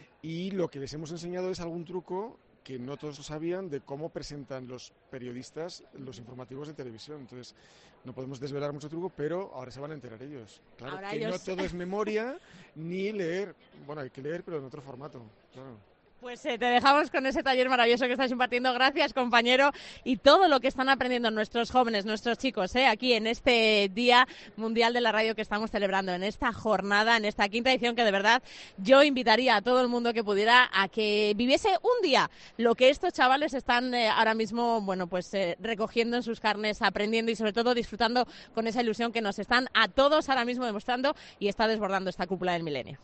y lo que les hemos enseñado es algún truco que no todos lo sabían de cómo presentan los periodistas los informativos de televisión. Entonces, no podemos desvelar mucho truco, pero ahora se van a enterar ellos. Claro, Ahora que ellos- no todo es memoria ni leer. Bueno, hay que leer, pero en otro formato, claro. Pues eh, te dejamos con ese taller maravilloso que estás impartiendo. Gracias, compañero. Y todo lo que están aprendiendo nuestros jóvenes, nuestros chicos, ¿eh? aquí en este Día Mundial de la Radio que estamos celebrando, en esta jornada, en esta quinta edición, que de verdad yo invitaría a todo el mundo que pudiera a que viviese un día lo que estos chavales están eh, ahora mismo, bueno, pues eh, recogiendo en sus carnes, aprendiendo y sobre todo disfrutando con esa ilusión que nos están a todos ahora mismo demostrando y está desbordando esta cúpula del milenio.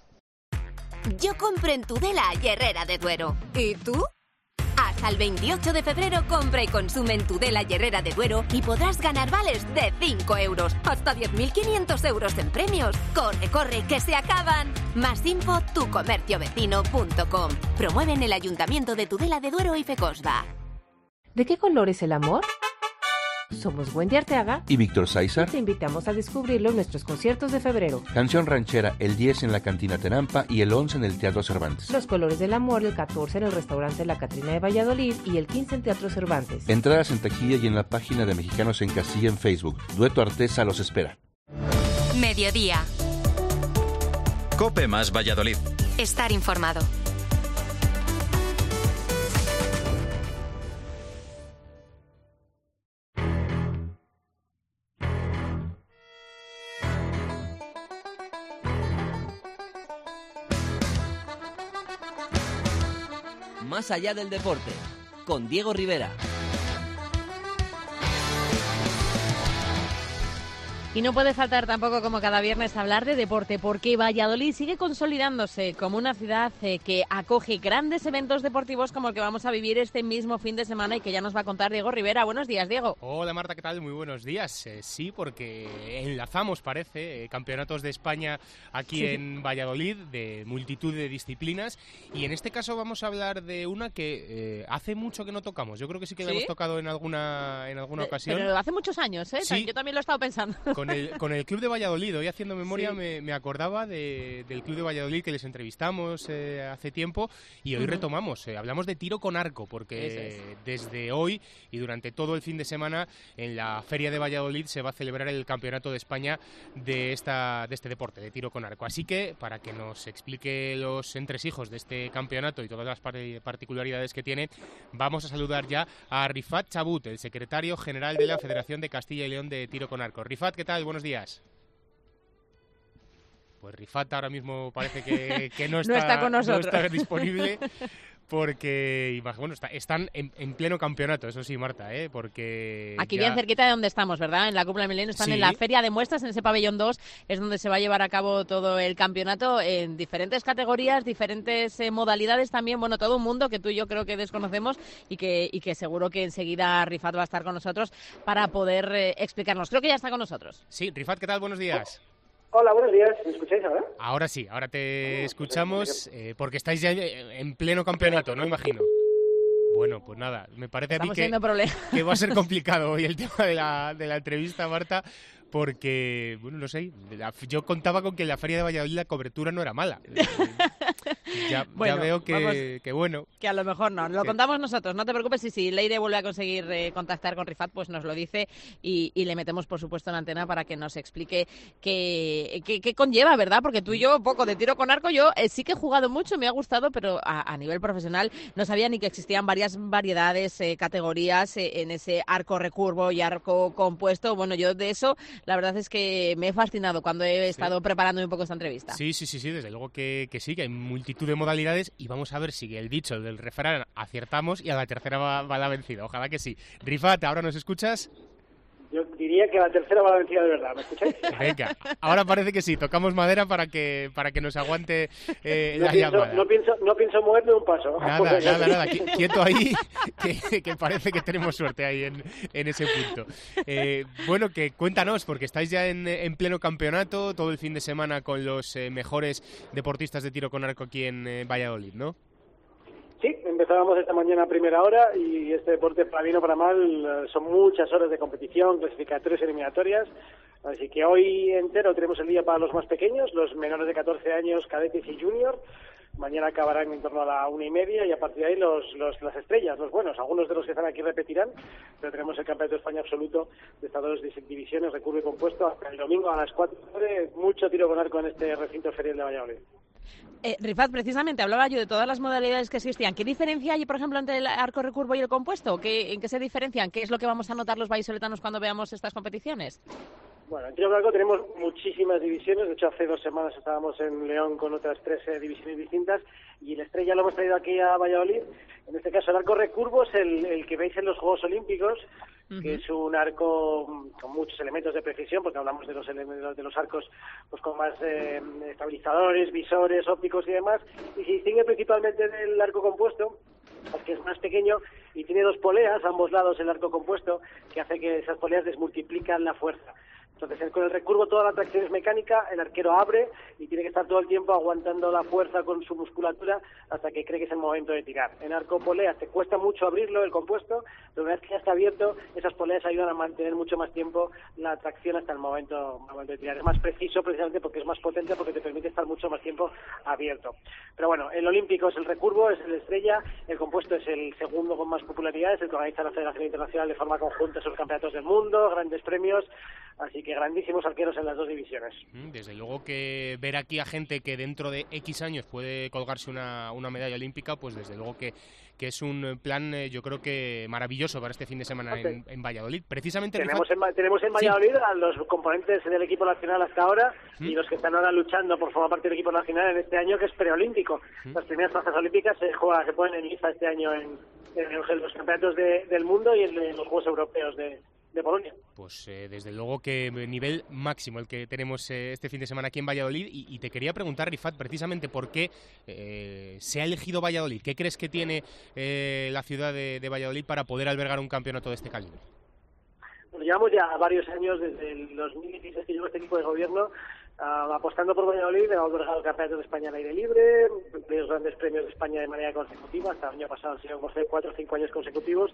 Yo compro en Tudela y Herrera de Duero. ¿Y tú? Hasta el veintiocho de febrero compra y consume en Tudela y Herrera de Duero y podrás ganar vales de cinco euros, hasta diez mil quinientos euros en premios. ¡Corre, corre, que se acaban! Más info, tu comercio vecino punto com. Promueven el Ayuntamiento de Tudela de Duero y Fecosba. ¿De qué color es el amor? Somos Wendy Arteaga y Víctor Sáizar. Te invitamos a descubrirlo en nuestros conciertos de febrero. Canción ranchera el diez en la Cantina Tenampa y el once en el Teatro Cervantes. Los colores del amor el catorce en el restaurante La Catrina de Valladolid y el quince en Teatro Cervantes. Entradas en taquilla y en la página de Mexicanos en Castilla en Facebook. Dueto Artesa los espera. Mediodía. Cope más Valladolid. Estar informado. Más allá del deporte, con Diego Rivera. Y no puede faltar tampoco, como cada viernes, hablar de deporte, porque Valladolid sigue consolidándose como una ciudad eh, que acoge grandes eventos deportivos como el que vamos a vivir este mismo fin de semana y que ya nos va a contar Diego Rivera. Buenos días, Diego. Hola Marta, ¿qué tal? Muy buenos días. Eh, sí, porque enlazamos, parece, eh, campeonatos de España aquí Sí. en Valladolid, de multitud de disciplinas, y en este caso vamos a hablar de una que eh, hace mucho que no tocamos. Yo creo que sí que la ¿Sí? hemos tocado en alguna, en alguna Eh, ocasión. Pero hace muchos años, ¿eh? Sí. Yo también lo he estado pensando. Con el, con el Club de Valladolid, hoy haciendo memoria Sí. me, me acordaba de, del Club de Valladolid que les entrevistamos eh, hace tiempo y hoy Ujú. retomamos, eh, hablamos de tiro con arco porque Eso es. desde hoy y durante todo el fin de semana en la Feria de Valladolid se va a celebrar el Campeonato de España de, esta, de este deporte, de tiro con arco. Así que para que nos explique los entresijos de este campeonato y todas las par- particularidades que tiene, vamos a saludar ya a Rifat Chabut, el secretario general de la Federación de Castilla y León de Tiro con Arco. Rifat, ¿qué tal? Buenos días. Pues Rifat ahora mismo parece que, que no, está, No está con nosotros. no está disponible. porque, bueno, está, están en, en pleno campeonato, eso sí, Marta, ¿eh? Porque aquí ya... bien cerquita de donde estamos, ¿verdad? En la Cúpula del Milenio, están sí. en la Feria de Muestras, en ese pabellón dos, es donde se va a llevar a cabo todo el campeonato en diferentes categorías, diferentes eh, modalidades también, bueno, todo un mundo que tú y yo creo que desconocemos y que, y que seguro que enseguida Rifat va a estar con nosotros para poder eh, explicarnos. Creo que ya está con nosotros. Sí, Rifat, ¿qué tal? Buenos días. Hola, buenos días. ¿Me escucháis ahora? Ahora sí, ahora te escuchamos eh, porque estáis ya en pleno campeonato, ¿no? Imagino. Bueno, pues nada, me parece Estamos a mí que, que va a ser complicado hoy el tema de la, de la entrevista, Marta, porque, bueno, no sé, la, yo contaba con que en la Feria de Valladolid la cobertura no era mala. Ya, bueno, ya veo que, vamos, que bueno. Que a lo mejor no, lo que... contamos nosotros, no te preocupes, y si Leire vuelve a conseguir eh, contactar con Rifat, pues nos lo dice y, y le metemos, por supuesto, en antena para que nos explique qué, qué, qué conlleva, ¿verdad? Porque tú y yo, poco de tiro con arco, yo eh, sí que he jugado mucho, me ha gustado, pero a, a nivel profesional no sabía ni que existían varias variedades, eh, categorías eh, en ese arco recurvo y arco compuesto. Bueno, yo de eso, la verdad es que me he fascinado cuando he estado sí. preparando un poco esta entrevista. Sí, sí, sí, sí, desde luego que, que sí, que hay multitud de modalidades y vamos a ver si el dicho del refrán aciertamos y a la tercera va, va la vencida. Ojalá que sí. Rifat, ¿ahora nos escuchas? Yo diría que la tercera va la vencida de verdad, ¿me escucháis? Venga, ahora parece que sí, tocamos madera para que para que nos aguante eh, no la pienso, llamada. No pienso, no pienso moverme un paso. Nada, nada, nada, quieto ahí, que, que parece que tenemos suerte ahí en, en ese punto. Eh, bueno, que cuéntanos, porque estáis ya en, en pleno campeonato, todo el fin de semana con los eh, mejores deportistas de tiro con arco aquí en eh, Valladolid, ¿no? Sí, empezábamos esta mañana a primera hora y este deporte, para bien o para mal, son muchas horas de competición, clasificatorias, eliminatorias, así que hoy entero tenemos el día para los más pequeños, los menores de catorce años, cadetes y junior. Mañana acabarán en torno a la una y media y a partir de ahí los, los, las estrellas, los buenos. Algunos de los que están aquí repetirán, pero tenemos el Campeonato de España absoluto de estas dos divisiones, recurvo y compuesto, hasta el domingo a las cuatro horas, mucho tiro con arco en este recinto ferial de Valladolid. Eh, Rifat, precisamente hablaba yo de todas las modalidades que existían. ¿Qué diferencia hay, por ejemplo, entre el arco recurvo y el compuesto? ¿Qué, ¿En qué se diferencian? ¿Qué es lo que vamos a notar los vallisoletanos cuando veamos estas competiciones? Bueno, en tiro con arco tenemos muchísimas divisiones. De hecho, hace dos semanas estábamos en León con otras tres eh, divisiones distintas y el estrella lo hemos traído aquí a Valladolid. En este caso, el arco recurvo es el, el que veis en los Juegos Olímpicos, uh-huh. que es un arco con muchos elementos de precisión, porque hablamos de los elementos de los arcos pues con más eh, estabilizadores, visores, ópticos y demás, y se distingue principalmente del arco compuesto, porque es más pequeño y tiene dos poleas a ambos lados el arco compuesto, que hace que esas poleas desmultiplican la fuerza. Entonces, con el recurvo toda la tracción es mecánica, el arquero abre y tiene que estar todo el tiempo aguantando la fuerza con su musculatura hasta que cree que es el momento de tirar. En arco polea te cuesta mucho abrirlo, el compuesto, pero una vez que ya está abierto, esas poleas ayudan a mantener mucho más tiempo la tracción hasta el momento, momento de tirar. Es más preciso precisamente porque es más potente, porque te permite estar mucho más tiempo abierto. Pero bueno, el olímpico es el recurvo, es el estrella, el compuesto es el segundo con más popularidad, es el que organiza la Federación Internacional de forma conjunta esos campeonatos del mundo, grandes premios, así que grandísimos arqueros en las dos divisiones. Desde luego que ver aquí a gente que dentro de X años puede colgarse una, una medalla olímpica, pues desde luego que, que es un plan, eh, yo creo que maravilloso para este fin de semana okay. en, en Valladolid. Precisamente tenemos en, tenemos en Valladolid sí. a los componentes del equipo nacional hasta ahora ¿Mm? y los que están ahora luchando por formar parte del equipo nacional en este año, que es preolímpico. ¿Mm? Las primeras plazas olímpicas se juegan, se ponen en lista este año en, en los campeonatos de, del mundo y en, en los Juegos Europeos de de Polonia. Pues eh, desde luego que nivel máximo el que tenemos eh, este fin de semana aquí en Valladolid y, y te quería preguntar, Rifat, precisamente por qué eh, se ha elegido Valladolid. ¿Qué crees que tiene eh, la ciudad de, de Valladolid para poder albergar un campeonato de este calibre? Bueno, llevamos ya varios años, desde el dos mil dieciséis que llegó este equipo de gobierno, uh, apostando por Valladolid. Hemos albergado el Campeonato de España al aire libre, los grandes premios de España de manera consecutiva, hasta el año pasado han sido cuatro o cinco años consecutivos.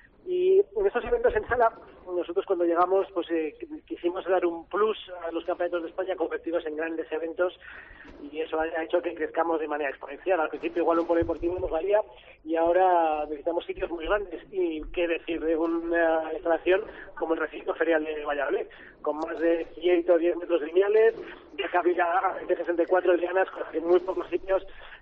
Y en estos eventos en sala, nosotros cuando llegamos pues eh, quisimos dar un plus a los campeonatos de España, convertirlos en grandes eventos, y eso ha hecho que crezcamos de manera exponencial. Al principio igual un polideportivo nos valía y ahora necesitamos sitios muy grandes, y qué decir de una instalación como el recinto ferial de Valladolid, con más de ciento diez metros lineales, de cabina de sesenta y cuatro lianas, con muy pocos sitios. Eh, nos da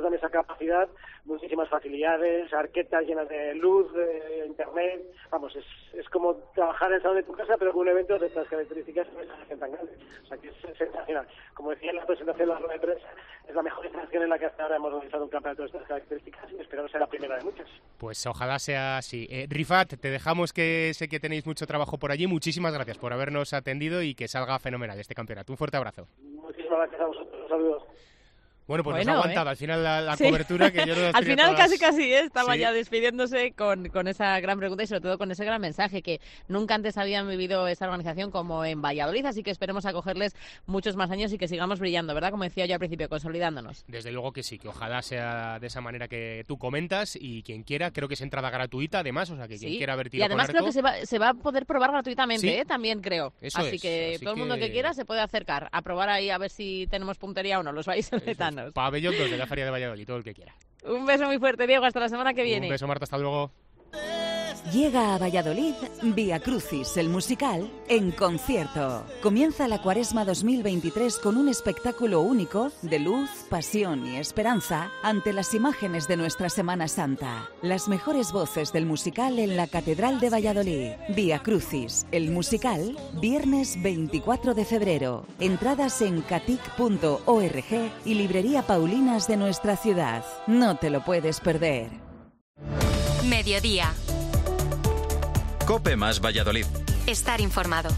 con esa capacidad, muchísimas facilidades, arquetas llenas de luz, de internet, vamos, es, es como trabajar en el salón de tu casa, pero con un evento de estas características y tan grandes. O sea, que es sensacional. Como decía en la presentación de la rueda de prensa, es la mejor instalación en la que hasta ahora hemos realizado un campeonato de estas características y espero que sea la primera de muchas. Pues ojalá sea así. Eh, Rifat, te dejamos, que sé que tenéis mucho trabajo por allí. Muchísimas gracias por habernos atendido y que salga fenomenal este campeonato. Un fuerte abrazo. Muchísimas gracias a vosotros. Saludos. Bueno, pues bueno, nos ha aguantado ¿eh? al final la, la sí. cobertura que yo no Al final todas... casi casi ¿eh? estaba sí. ya despidiéndose con, con esa gran pregunta y sobre todo con ese gran mensaje que nunca antes habían vivido esta organización como en Valladolid, así que esperemos acogerles muchos más años y que sigamos brillando, ¿verdad? Como decía yo al principio, consolidándonos. Desde luego que sí, que ojalá sea de esa manera que tú comentas y quien quiera, creo que es entrada gratuita además, o sea que quien Sí. quiera ver tiro y además con creo arco... que se va, se va a poder probar gratuitamente, Sí. ¿eh? También creo. Eso así es, que así todo el mundo que- que quiera se puede acercar a probar ahí a ver si tenemos puntería o no, los vallisoletanos. Pabellón dos de la Feria de Valladolid, todo el que quiera. Un beso muy fuerte, Diego, hasta la semana que viene. Un beso, Marta, hasta luego. Llega a Valladolid Vía Crucis, el musical, en concierto. Comienza la Cuaresma dos mil veintitrés con un espectáculo único de luz, pasión y esperanza ante las imágenes de nuestra Semana Santa. Las mejores voces del musical en la Catedral de Valladolid. Vía Crucis, el musical, viernes veinticuatro de febrero. Entradas en catic punto org y librería Paulinas de nuestra ciudad. No te lo puedes perder. Mediodía. Cope más Valladolid. Estar informado.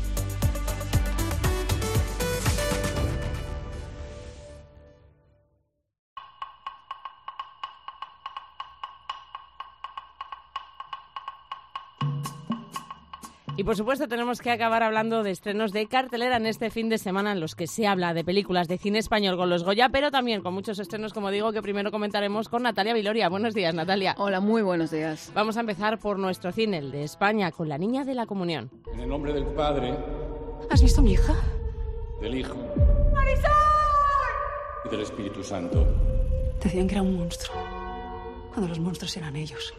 Y por supuesto tenemos que acabar hablando de estrenos de cartelera en este fin de semana en los que se habla de películas de cine español con los Goya, pero también con muchos estrenos, como digo, que primero comentaremos con Natalia Viloria. Buenos días, Natalia. Hola, muy buenos días. Vamos a empezar por nuestro cine, el de España, con La Niña de la Comunión. En el nombre del Padre, ¿Has visto a mi hija? del Hijo y del Espíritu Santo. Decían que era un monstruo, cuando los monstruos eran ellos.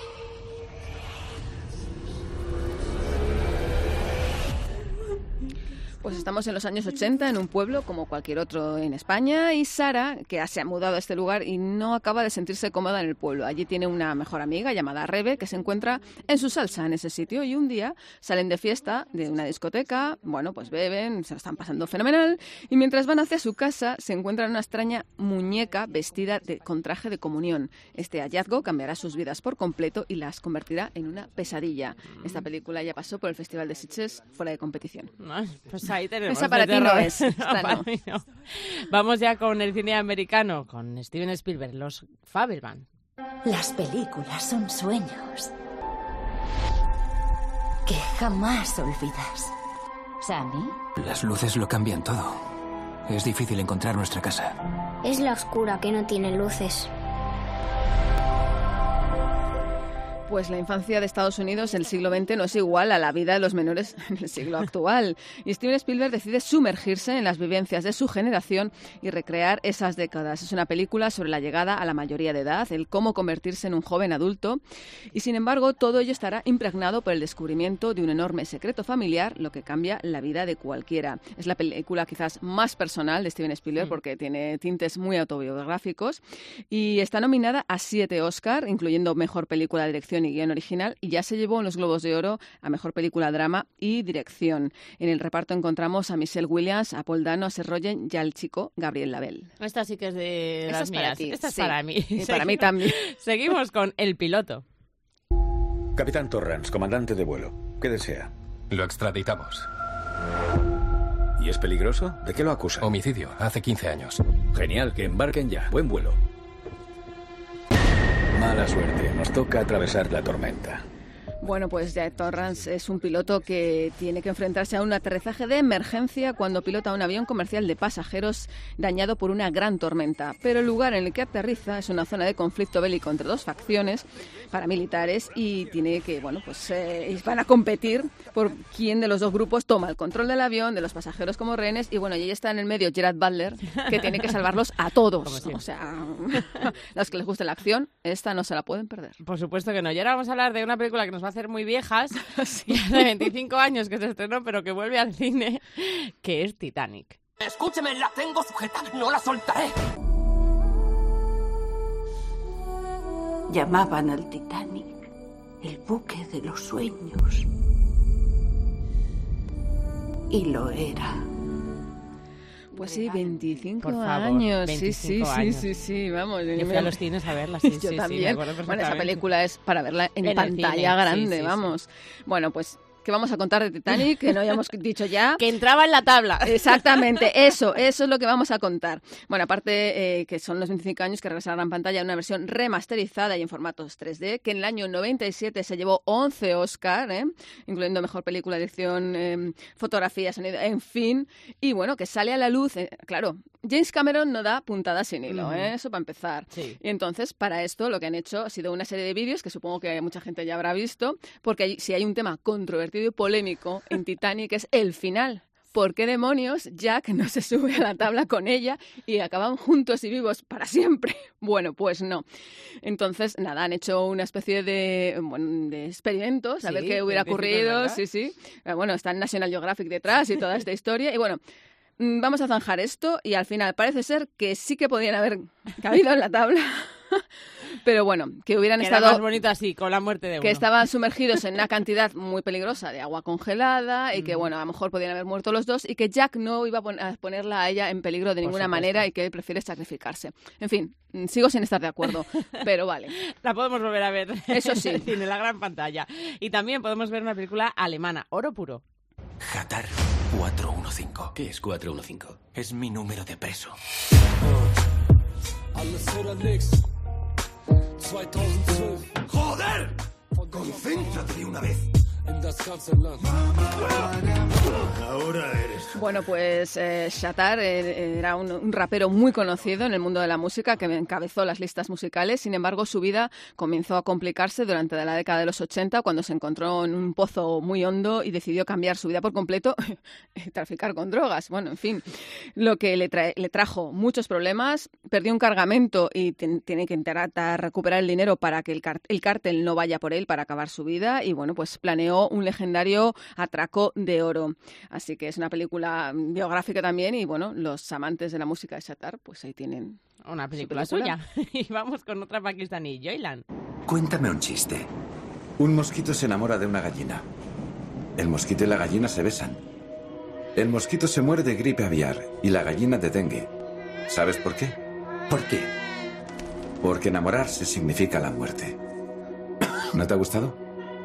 Pues estamos en los años ochenta en un pueblo como cualquier otro en España y Sara, que se ha mudado a este lugar y no acaba de sentirse cómoda en el pueblo. Allí tiene una mejor amiga llamada Rebe que se encuentra en su salsa en ese sitio y un día salen de fiesta de una discoteca, bueno, pues beben, se lo están pasando fenomenal y mientras van hacia su casa se encuentran una extraña muñeca vestida de, con traje de comunión. Este hallazgo cambiará sus vidas por completo y las convertirá en una pesadilla. Esta película ya pasó por el Festival de Sitges fuera de competición. Ay, pues ahí tenemos. Esa para de ti no terror. es. Esta Para no. mí no. Vamos ya con el cine americano, con Steven Spielberg, los Fabelman. Las películas son sueños que jamás olvidas. ¿Sammy? Las luces lo cambian todo. Es difícil encontrar nuestra casa. Es la oscura que no tiene luces. Pues la infancia de Estados Unidos en el siglo veinte no es igual a la vida de los menores en el siglo actual. Y Steven Spielberg decide sumergirse en las vivencias de su generación y recrear esas décadas. Es una película sobre la llegada a la mayoría de edad, el cómo convertirse en un joven adulto. Y sin embargo, todo ello estará impregnado por el descubrimiento de un enorme secreto familiar, lo que cambia la vida de cualquiera. Es la película quizás más personal de Steven Spielberg porque tiene tintes muy autobiográficos y está nominada a siete Oscar, incluyendo Mejor Película de Dirección y Guión Original, y ya se llevó en los Globos de Oro a Mejor Película Drama y Dirección. En el reparto encontramos a Michelle Williams, a Paul Dano, a Seth Rogen y al chico Gabriel Labelle. Esta sí que es de Esta las es para mías. ti, Esta es sí. para mí. Y para mí también. Seguimos con El Piloto. Capitán Torrance, comandante de vuelo. ¿Qué desea? Lo extraditamos. ¿Y es peligroso? ¿De qué lo acusan? Homicidio, hace quince años. Genial, que embarquen ya. Buen vuelo. Mala suerte, nos toca atravesar la tormenta. Bueno, pues Jack Torrance es un piloto que tiene que enfrentarse a un aterrizaje de emergencia cuando pilota un avión comercial de pasajeros dañado por una gran tormenta. Pero el lugar en el que aterriza es una zona de conflicto bélico entre dos facciones paramilitares y tiene que, bueno, pues eh, van a competir por quién de los dos grupos toma el control del avión, de los pasajeros como rehenes y bueno, y ahí está en el medio Gerard Butler que tiene que salvarlos a todos. O sea, los que les guste la acción, esta no se la pueden perder. Por supuesto que no. Y ahora vamos a hablar de una película que nos va a hacer muy viejas, sí. Que hace veinticinco años que se estrenó, pero que vuelve al cine, que es Titanic. Escúcheme, la tengo sujeta, no la soltaré. Llamaban al Titanic el buque de los sueños. Y lo era. Pues sí, veinticinco Por favor, años. veinticinco sí, sí, años. sí, sí, sí, vamos. Yo fui a los cines a verla, sí, Yo sí, también. sí, me acuerdo Bueno, esa perfectamente. película es para verla en, En el pantalla cine, grande, sí, sí, vamos. Sí. Bueno, pues... ¿Qué vamos a contar de Titanic? Que no hayamos dicho ya. Que entraba en la tabla. Exactamente, eso, eso es lo que vamos a contar. Bueno, aparte eh, que son los veinticinco años que regresará en pantalla en una versión remasterizada y en formatos tres D, que en el año noventa y siete se llevó once Oscar, ¿eh? Incluyendo Mejor Película, Dirección, eh, Fotografía, Sonido, en fin. Y bueno, que sale a la luz, eh, claro, James Cameron no da puntadas sin hilo, ¿eh? Eso para empezar. Sí. Y entonces, para esto, lo que han hecho ha sido una serie de vídeos que supongo que mucha gente ya habrá visto, porque hay, si hay un tema controvertido y polémico en Titanic es el final. ¿Por qué demonios Jack no se sube a la tabla con ella y acaban juntos y vivos para siempre? Bueno, pues no. Entonces, nada, han hecho una especie de, bueno, de experimentos a Sí, ver qué hubiera ocurrido. ¿verdad? Sí, sí. Bueno, está en National Geographic detrás y toda esta historia. Y bueno, vamos a zanjar esto y al final parece ser que sí que podían haber cabido en la tabla. Pero bueno, que hubieran que estado... Era más bonito así, con la muerte de uno. Que estaban sumergidos en una cantidad muy peligrosa de agua congelada y que, Mm. bueno, a lo mejor podían haber muerto los dos y que Jack no iba a, pon- a ponerla a ella en peligro de Por ninguna supuesto. manera y que él prefiere sacrificarse. En fin, mm, sigo sin estar de acuerdo, pero vale. La podemos volver a ver. Eso sí. En el cine, en la gran pantalla. Y también podemos ver una película alemana, Oro Puro. Qatar cuatro uno cinco. ¿Qué es cuatro uno cinco? Es mi número de preso. ¡Joder! ¡Concéntrate de una vez! Ahora eres... Bueno, pues eh, Shatar eh, era un, un rapero muy conocido en el mundo de la música que encabezó las listas musicales. Sin embargo, su vida comenzó a complicarse durante la década de los ochenta cuando se encontró en un pozo muy hondo y decidió cambiar su vida por completo y traficar con drogas. Bueno, en fin, lo que le, trae, le trajo muchos problemas. Perdió un cargamento y ten, tiene que intentar recuperar el dinero para que el, car el cártel no vaya por él para acabar su vida. Y bueno, pues planeó un legendario atraco de oro. Así que es una película biográfica también y bueno, los amantes de la música de Shatar, pues ahí tienen una película, película suya. Y vamos con otra pakistaní, Joyland. Cuéntame un chiste. Un mosquito se enamora de una gallina. El mosquito y la gallina se besan. El mosquito se muere de gripe aviar y la gallina de dengue. ¿Sabes por qué? ¿Por qué? Porque enamorarse significa la muerte. ¿No te ha gustado?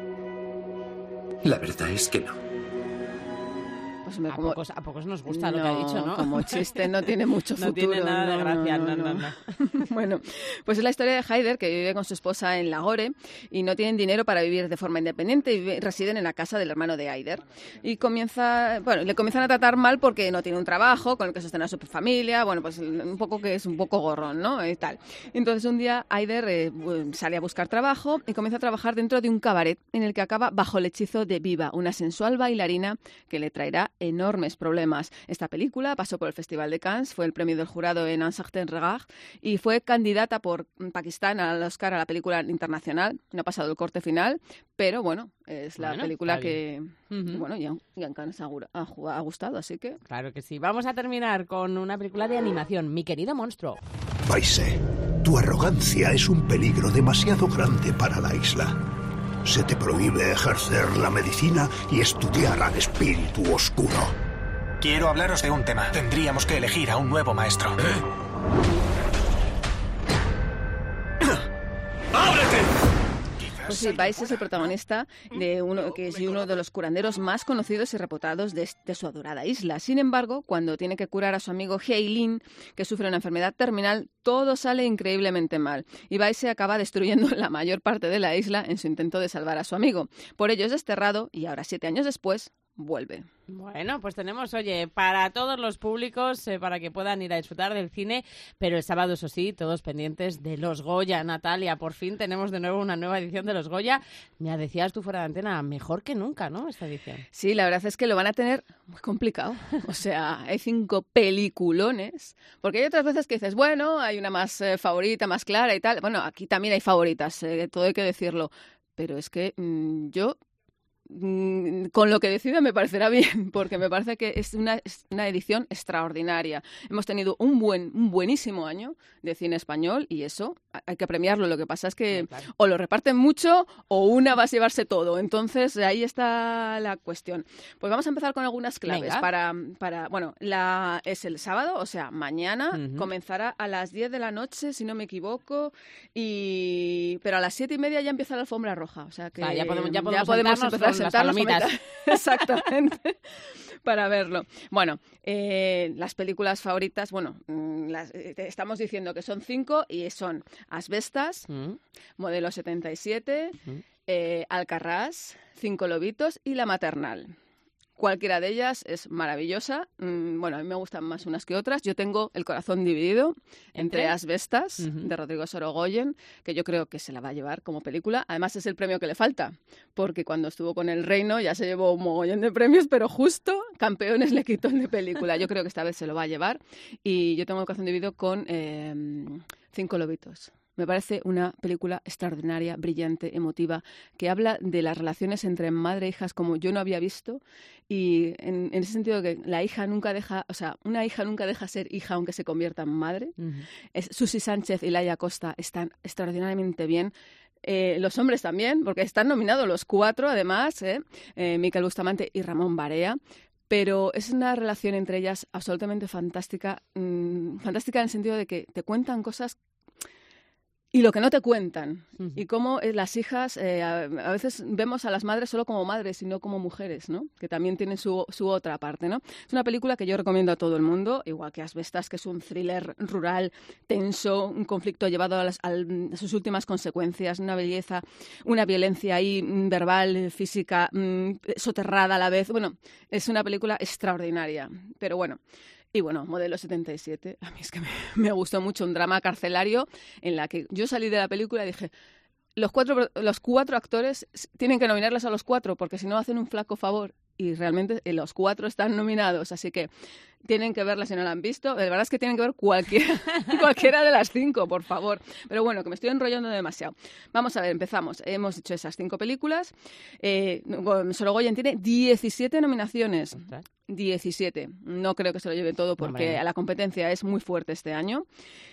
La verdad es que no. Pues me, a, como... pocos, a pocos nos gusta no, lo que ha dicho, ¿no? Como chiste no tiene mucho no futuro. No tiene nada de gracia, no, no, no, no. no, no. Bueno, pues es la historia de Haider, que vive con su esposa en Lahore y no tienen dinero para vivir de forma independiente y vive, residen en la casa del hermano de Haider. Y comienza, bueno, le comienzan a tratar mal porque no tiene un trabajo con el que sostener a su familia, bueno, pues un poco que es un poco gorrón, ¿no? Y tal. Entonces un día Haider eh, sale a buscar trabajo y comienza a trabajar dentro de un cabaret en el que acaba bajo el hechizo de Viva, una sensual bailarina que le traerá enormes problemas. Esta película pasó por el Festival de Cannes, fue el premio del jurado en Un certain regard y fue candidata por Pakistán al Oscar a la película internacional. No ha pasado el corte final, pero bueno, es la bueno, película que, uh-huh. bueno, ya, ya en Cannes ha, ha, ha gustado, así que... Claro que sí. Vamos a terminar con una película de animación, Mi querido monstruo. Paise, tu arrogancia es un peligro demasiado grande para la isla. Se te prohíbe ejercer la medicina y estudiar al espíritu oscuro. Quiero hablaros de un tema. Tendríamos que elegir a un nuevo maestro. ¿Eh? ¡Ábrete! Pues sí, Vice es el protagonista de uno que es uno de los curanderos más conocidos y reputados de, de su adorada isla. Sin embargo, cuando tiene que curar a su amigo Heilin, que sufre una enfermedad terminal, todo sale increíblemente mal. Y Vice acaba destruyendo la mayor parte de la isla en su intento de salvar a su amigo. Por ello es desterrado y ahora, siete años después, vuelve. Bueno, pues tenemos, oye, para todos los públicos, eh, para que puedan ir a disfrutar del cine, pero el sábado, eso sí, todos pendientes de los Goya. Natalia, por fin tenemos de nuevo una nueva edición de los Goya. Me decías tú fuera de antena, mejor que nunca, ¿no?, esta edición. Sí, la verdad es que lo van a tener muy complicado. O sea, hay cinco peliculones, porque hay otras veces que dices, bueno, hay una más eh, favorita, más clara y tal. Bueno, aquí también hay favoritas, eh, todo hay que decirlo. Pero es que mmm, yo... mmm, con lo que decida me parecerá bien, porque me parece que es una, es una edición extraordinaria. Hemos tenido un buen, un buenísimo año de cine español y eso hay que premiarlo. Lo que pasa es que claro, o lo reparten mucho o una va a llevarse todo. Entonces ahí está la cuestión. Pues vamos a empezar con algunas claves para, para, bueno, la, es el sábado, o sea, mañana uh-huh. comenzará a las diez de la noche, si no me equivoco, y pero a las siete y media ya empieza la alfombra roja, o sea que ah, ya podemos, ya podemos, ya podemos empezar a sentarnos exactamente para verlo. Bueno, eh, las películas favoritas, bueno, las, eh, estamos diciendo que son cinco y son Asbestas, mm. Modelo setenta y siete, mm. eh, Alcarrás, Cinco lobitos y La maternal. Cualquiera de ellas es maravillosa. Mm, bueno, a mí me gustan más unas que otras. Yo tengo el corazón dividido entre, entre Asbestas, uh-huh. de Rodrigo Sorogoyen, que yo creo que se la va a llevar como película. Además, es el premio que le falta, porque cuando estuvo con El Reino ya se llevó un mogollón de premios, pero justo Campeones le quitó el de película. Yo creo que esta vez se lo va a llevar. Y yo tengo el corazón dividido con eh, Cinco lobitos. Me parece una película extraordinaria, brillante, emotiva, que habla de las relaciones entre madre e hijas como yo no había visto y en, en ese sentido que la hija nunca deja, o sea, una hija nunca deja ser hija aunque se convierta en madre. Uh-huh. Es, Susi Sánchez y Laia Costa están extraordinariamente bien. Eh, los hombres también, porque están nominados los cuatro, además, ¿eh? Eh, Miquel Bustamante y Ramón Barea. Pero es una relación entre ellas absolutamente fantástica, mmm, fantástica en el sentido de que te cuentan cosas y lo que no te cuentan. Uh-huh. Y cómo eh, las hijas, eh, a, a veces vemos a las madres solo como madres y no como mujeres, ¿no? Que también tienen su, su otra parte, ¿no? Es una película que yo recomiendo a todo el mundo, igual que Asbestas, que es un thriller rural, tenso, un conflicto llevado a, las, a sus últimas consecuencias, una belleza, una violencia ahí verbal, física, mmm, soterrada a la vez. Bueno, es una película extraordinaria. Pero bueno... Y bueno, Modelo setenta y siete, a mí es que me, me gustó mucho, un drama carcelario en la que yo salí de la película y dije, los cuatro, los cuatro actores tienen que nominarles a los cuatro porque si no hacen un flaco favor. Y realmente los cuatro están nominados, así que tienen que verla si no la han visto. La verdad es que tienen que ver cualquiera, cualquiera de las cinco, por favor. Pero bueno, que me estoy enrollando demasiado. Vamos a ver, empezamos. Hemos hecho esas cinco películas. Eh, Sorogoyen tiene diecisiete nominaciones. diecisiete. No creo que se lo lleve todo porque no, la competencia es muy fuerte este año.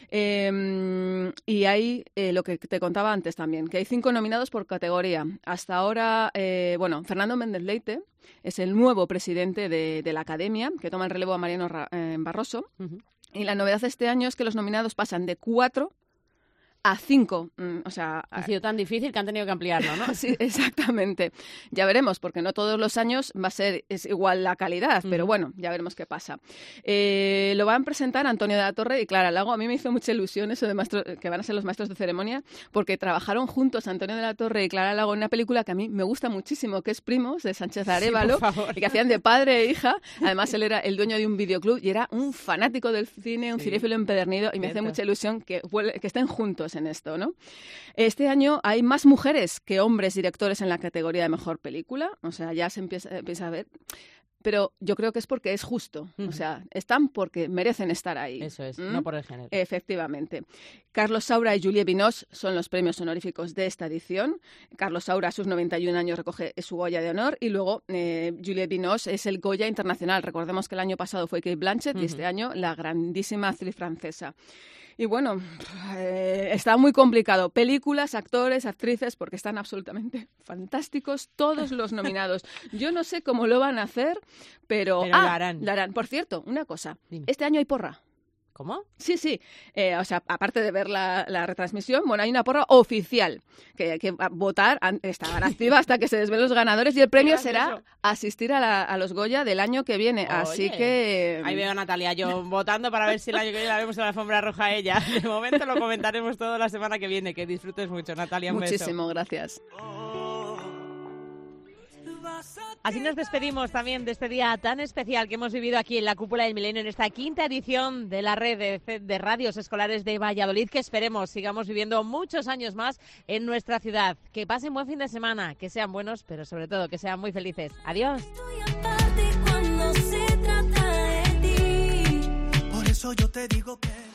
Eh, y hay eh, lo que te contaba antes también, que hay cinco nominados por categoría. Hasta ahora, eh, bueno, Fernando Méndez Leite es el nuevo presidente de, de la Academia, que toma el relevo a Mariano Ra- eh, Barroso. Uh-huh. Y la novedad de este año es que los nominados pasan de cuatro a cinco. Mm, o sea, ha sido tan difícil que han tenido que ampliarlo, ¿no? Sí, exactamente. Ya veremos, porque no todos los años va a ser es igual la calidad, uh-huh. pero bueno, ya veremos qué pasa. Eh, lo van a presentar Antonio de la Torre y Clara Lago. A mí me hizo mucha ilusión eso de maestro, que van a ser los maestros de ceremonia, porque trabajaron juntos Antonio de la Torre y Clara Lago en una película que a mí me gusta muchísimo, que es Primos, de Sánchez Arévalo, sí, por favor. Y que hacían de padre e hija. Además, él era el dueño de un videoclub y era un fanático del cine, un sí. cinéfilo empedernido, y me hace mucha ilusión que, que estén juntos en esto, ¿no? Este año hay más mujeres que hombres directores en la categoría de mejor película, o sea, ya se empieza, empieza a ver, pero yo creo que es porque es justo, uh-huh. o sea, están porque merecen estar ahí. Eso es, ¿Mm? no por el género. Efectivamente. Carlos Saura y Juliette Binoche son los premios honoríficos de esta edición. Carlos Saura a sus noventa y un años recoge su Goya de honor y luego eh, Juliette Binoche es el Goya internacional. Recordemos que el año pasado fue Cate Blanchett uh-huh. y este año la grandísima actriz francesa. Y bueno, eh, está muy complicado. Películas, actores, actrices, porque están absolutamente fantásticos todos los nominados. Yo no sé cómo lo van a hacer, pero... Pero ah, lo harán. Lo harán. Por cierto, una cosa. Dime. Este año hay porra. ¿Cómo? Sí, sí. Eh, o sea, aparte de ver la, la retransmisión, bueno, hay una porra oficial que hay que votar, estará activa hasta que se desvelen los ganadores y el premio será eso? asistir a, la, a los Goya del año que viene. Oye, así que... Ahí veo a Natalia yo votando para ver si el año que viene la vemos en la alfombra roja a ella. De momento lo comentaremos todo la semana que viene. Que disfrutes mucho, Natalia. Un Muchísimo, beso. gracias. Así nos despedimos también de este día tan especial que hemos vivido aquí en la Cúpula del Milenio, en esta quinta edición de la red de, de radios escolares de Valladolid, que esperemos sigamos viviendo muchos años más en nuestra ciudad. Que pasen buen fin de semana, que sean buenos, pero sobre todo que sean muy felices. Adiós. Por eso yo te digo que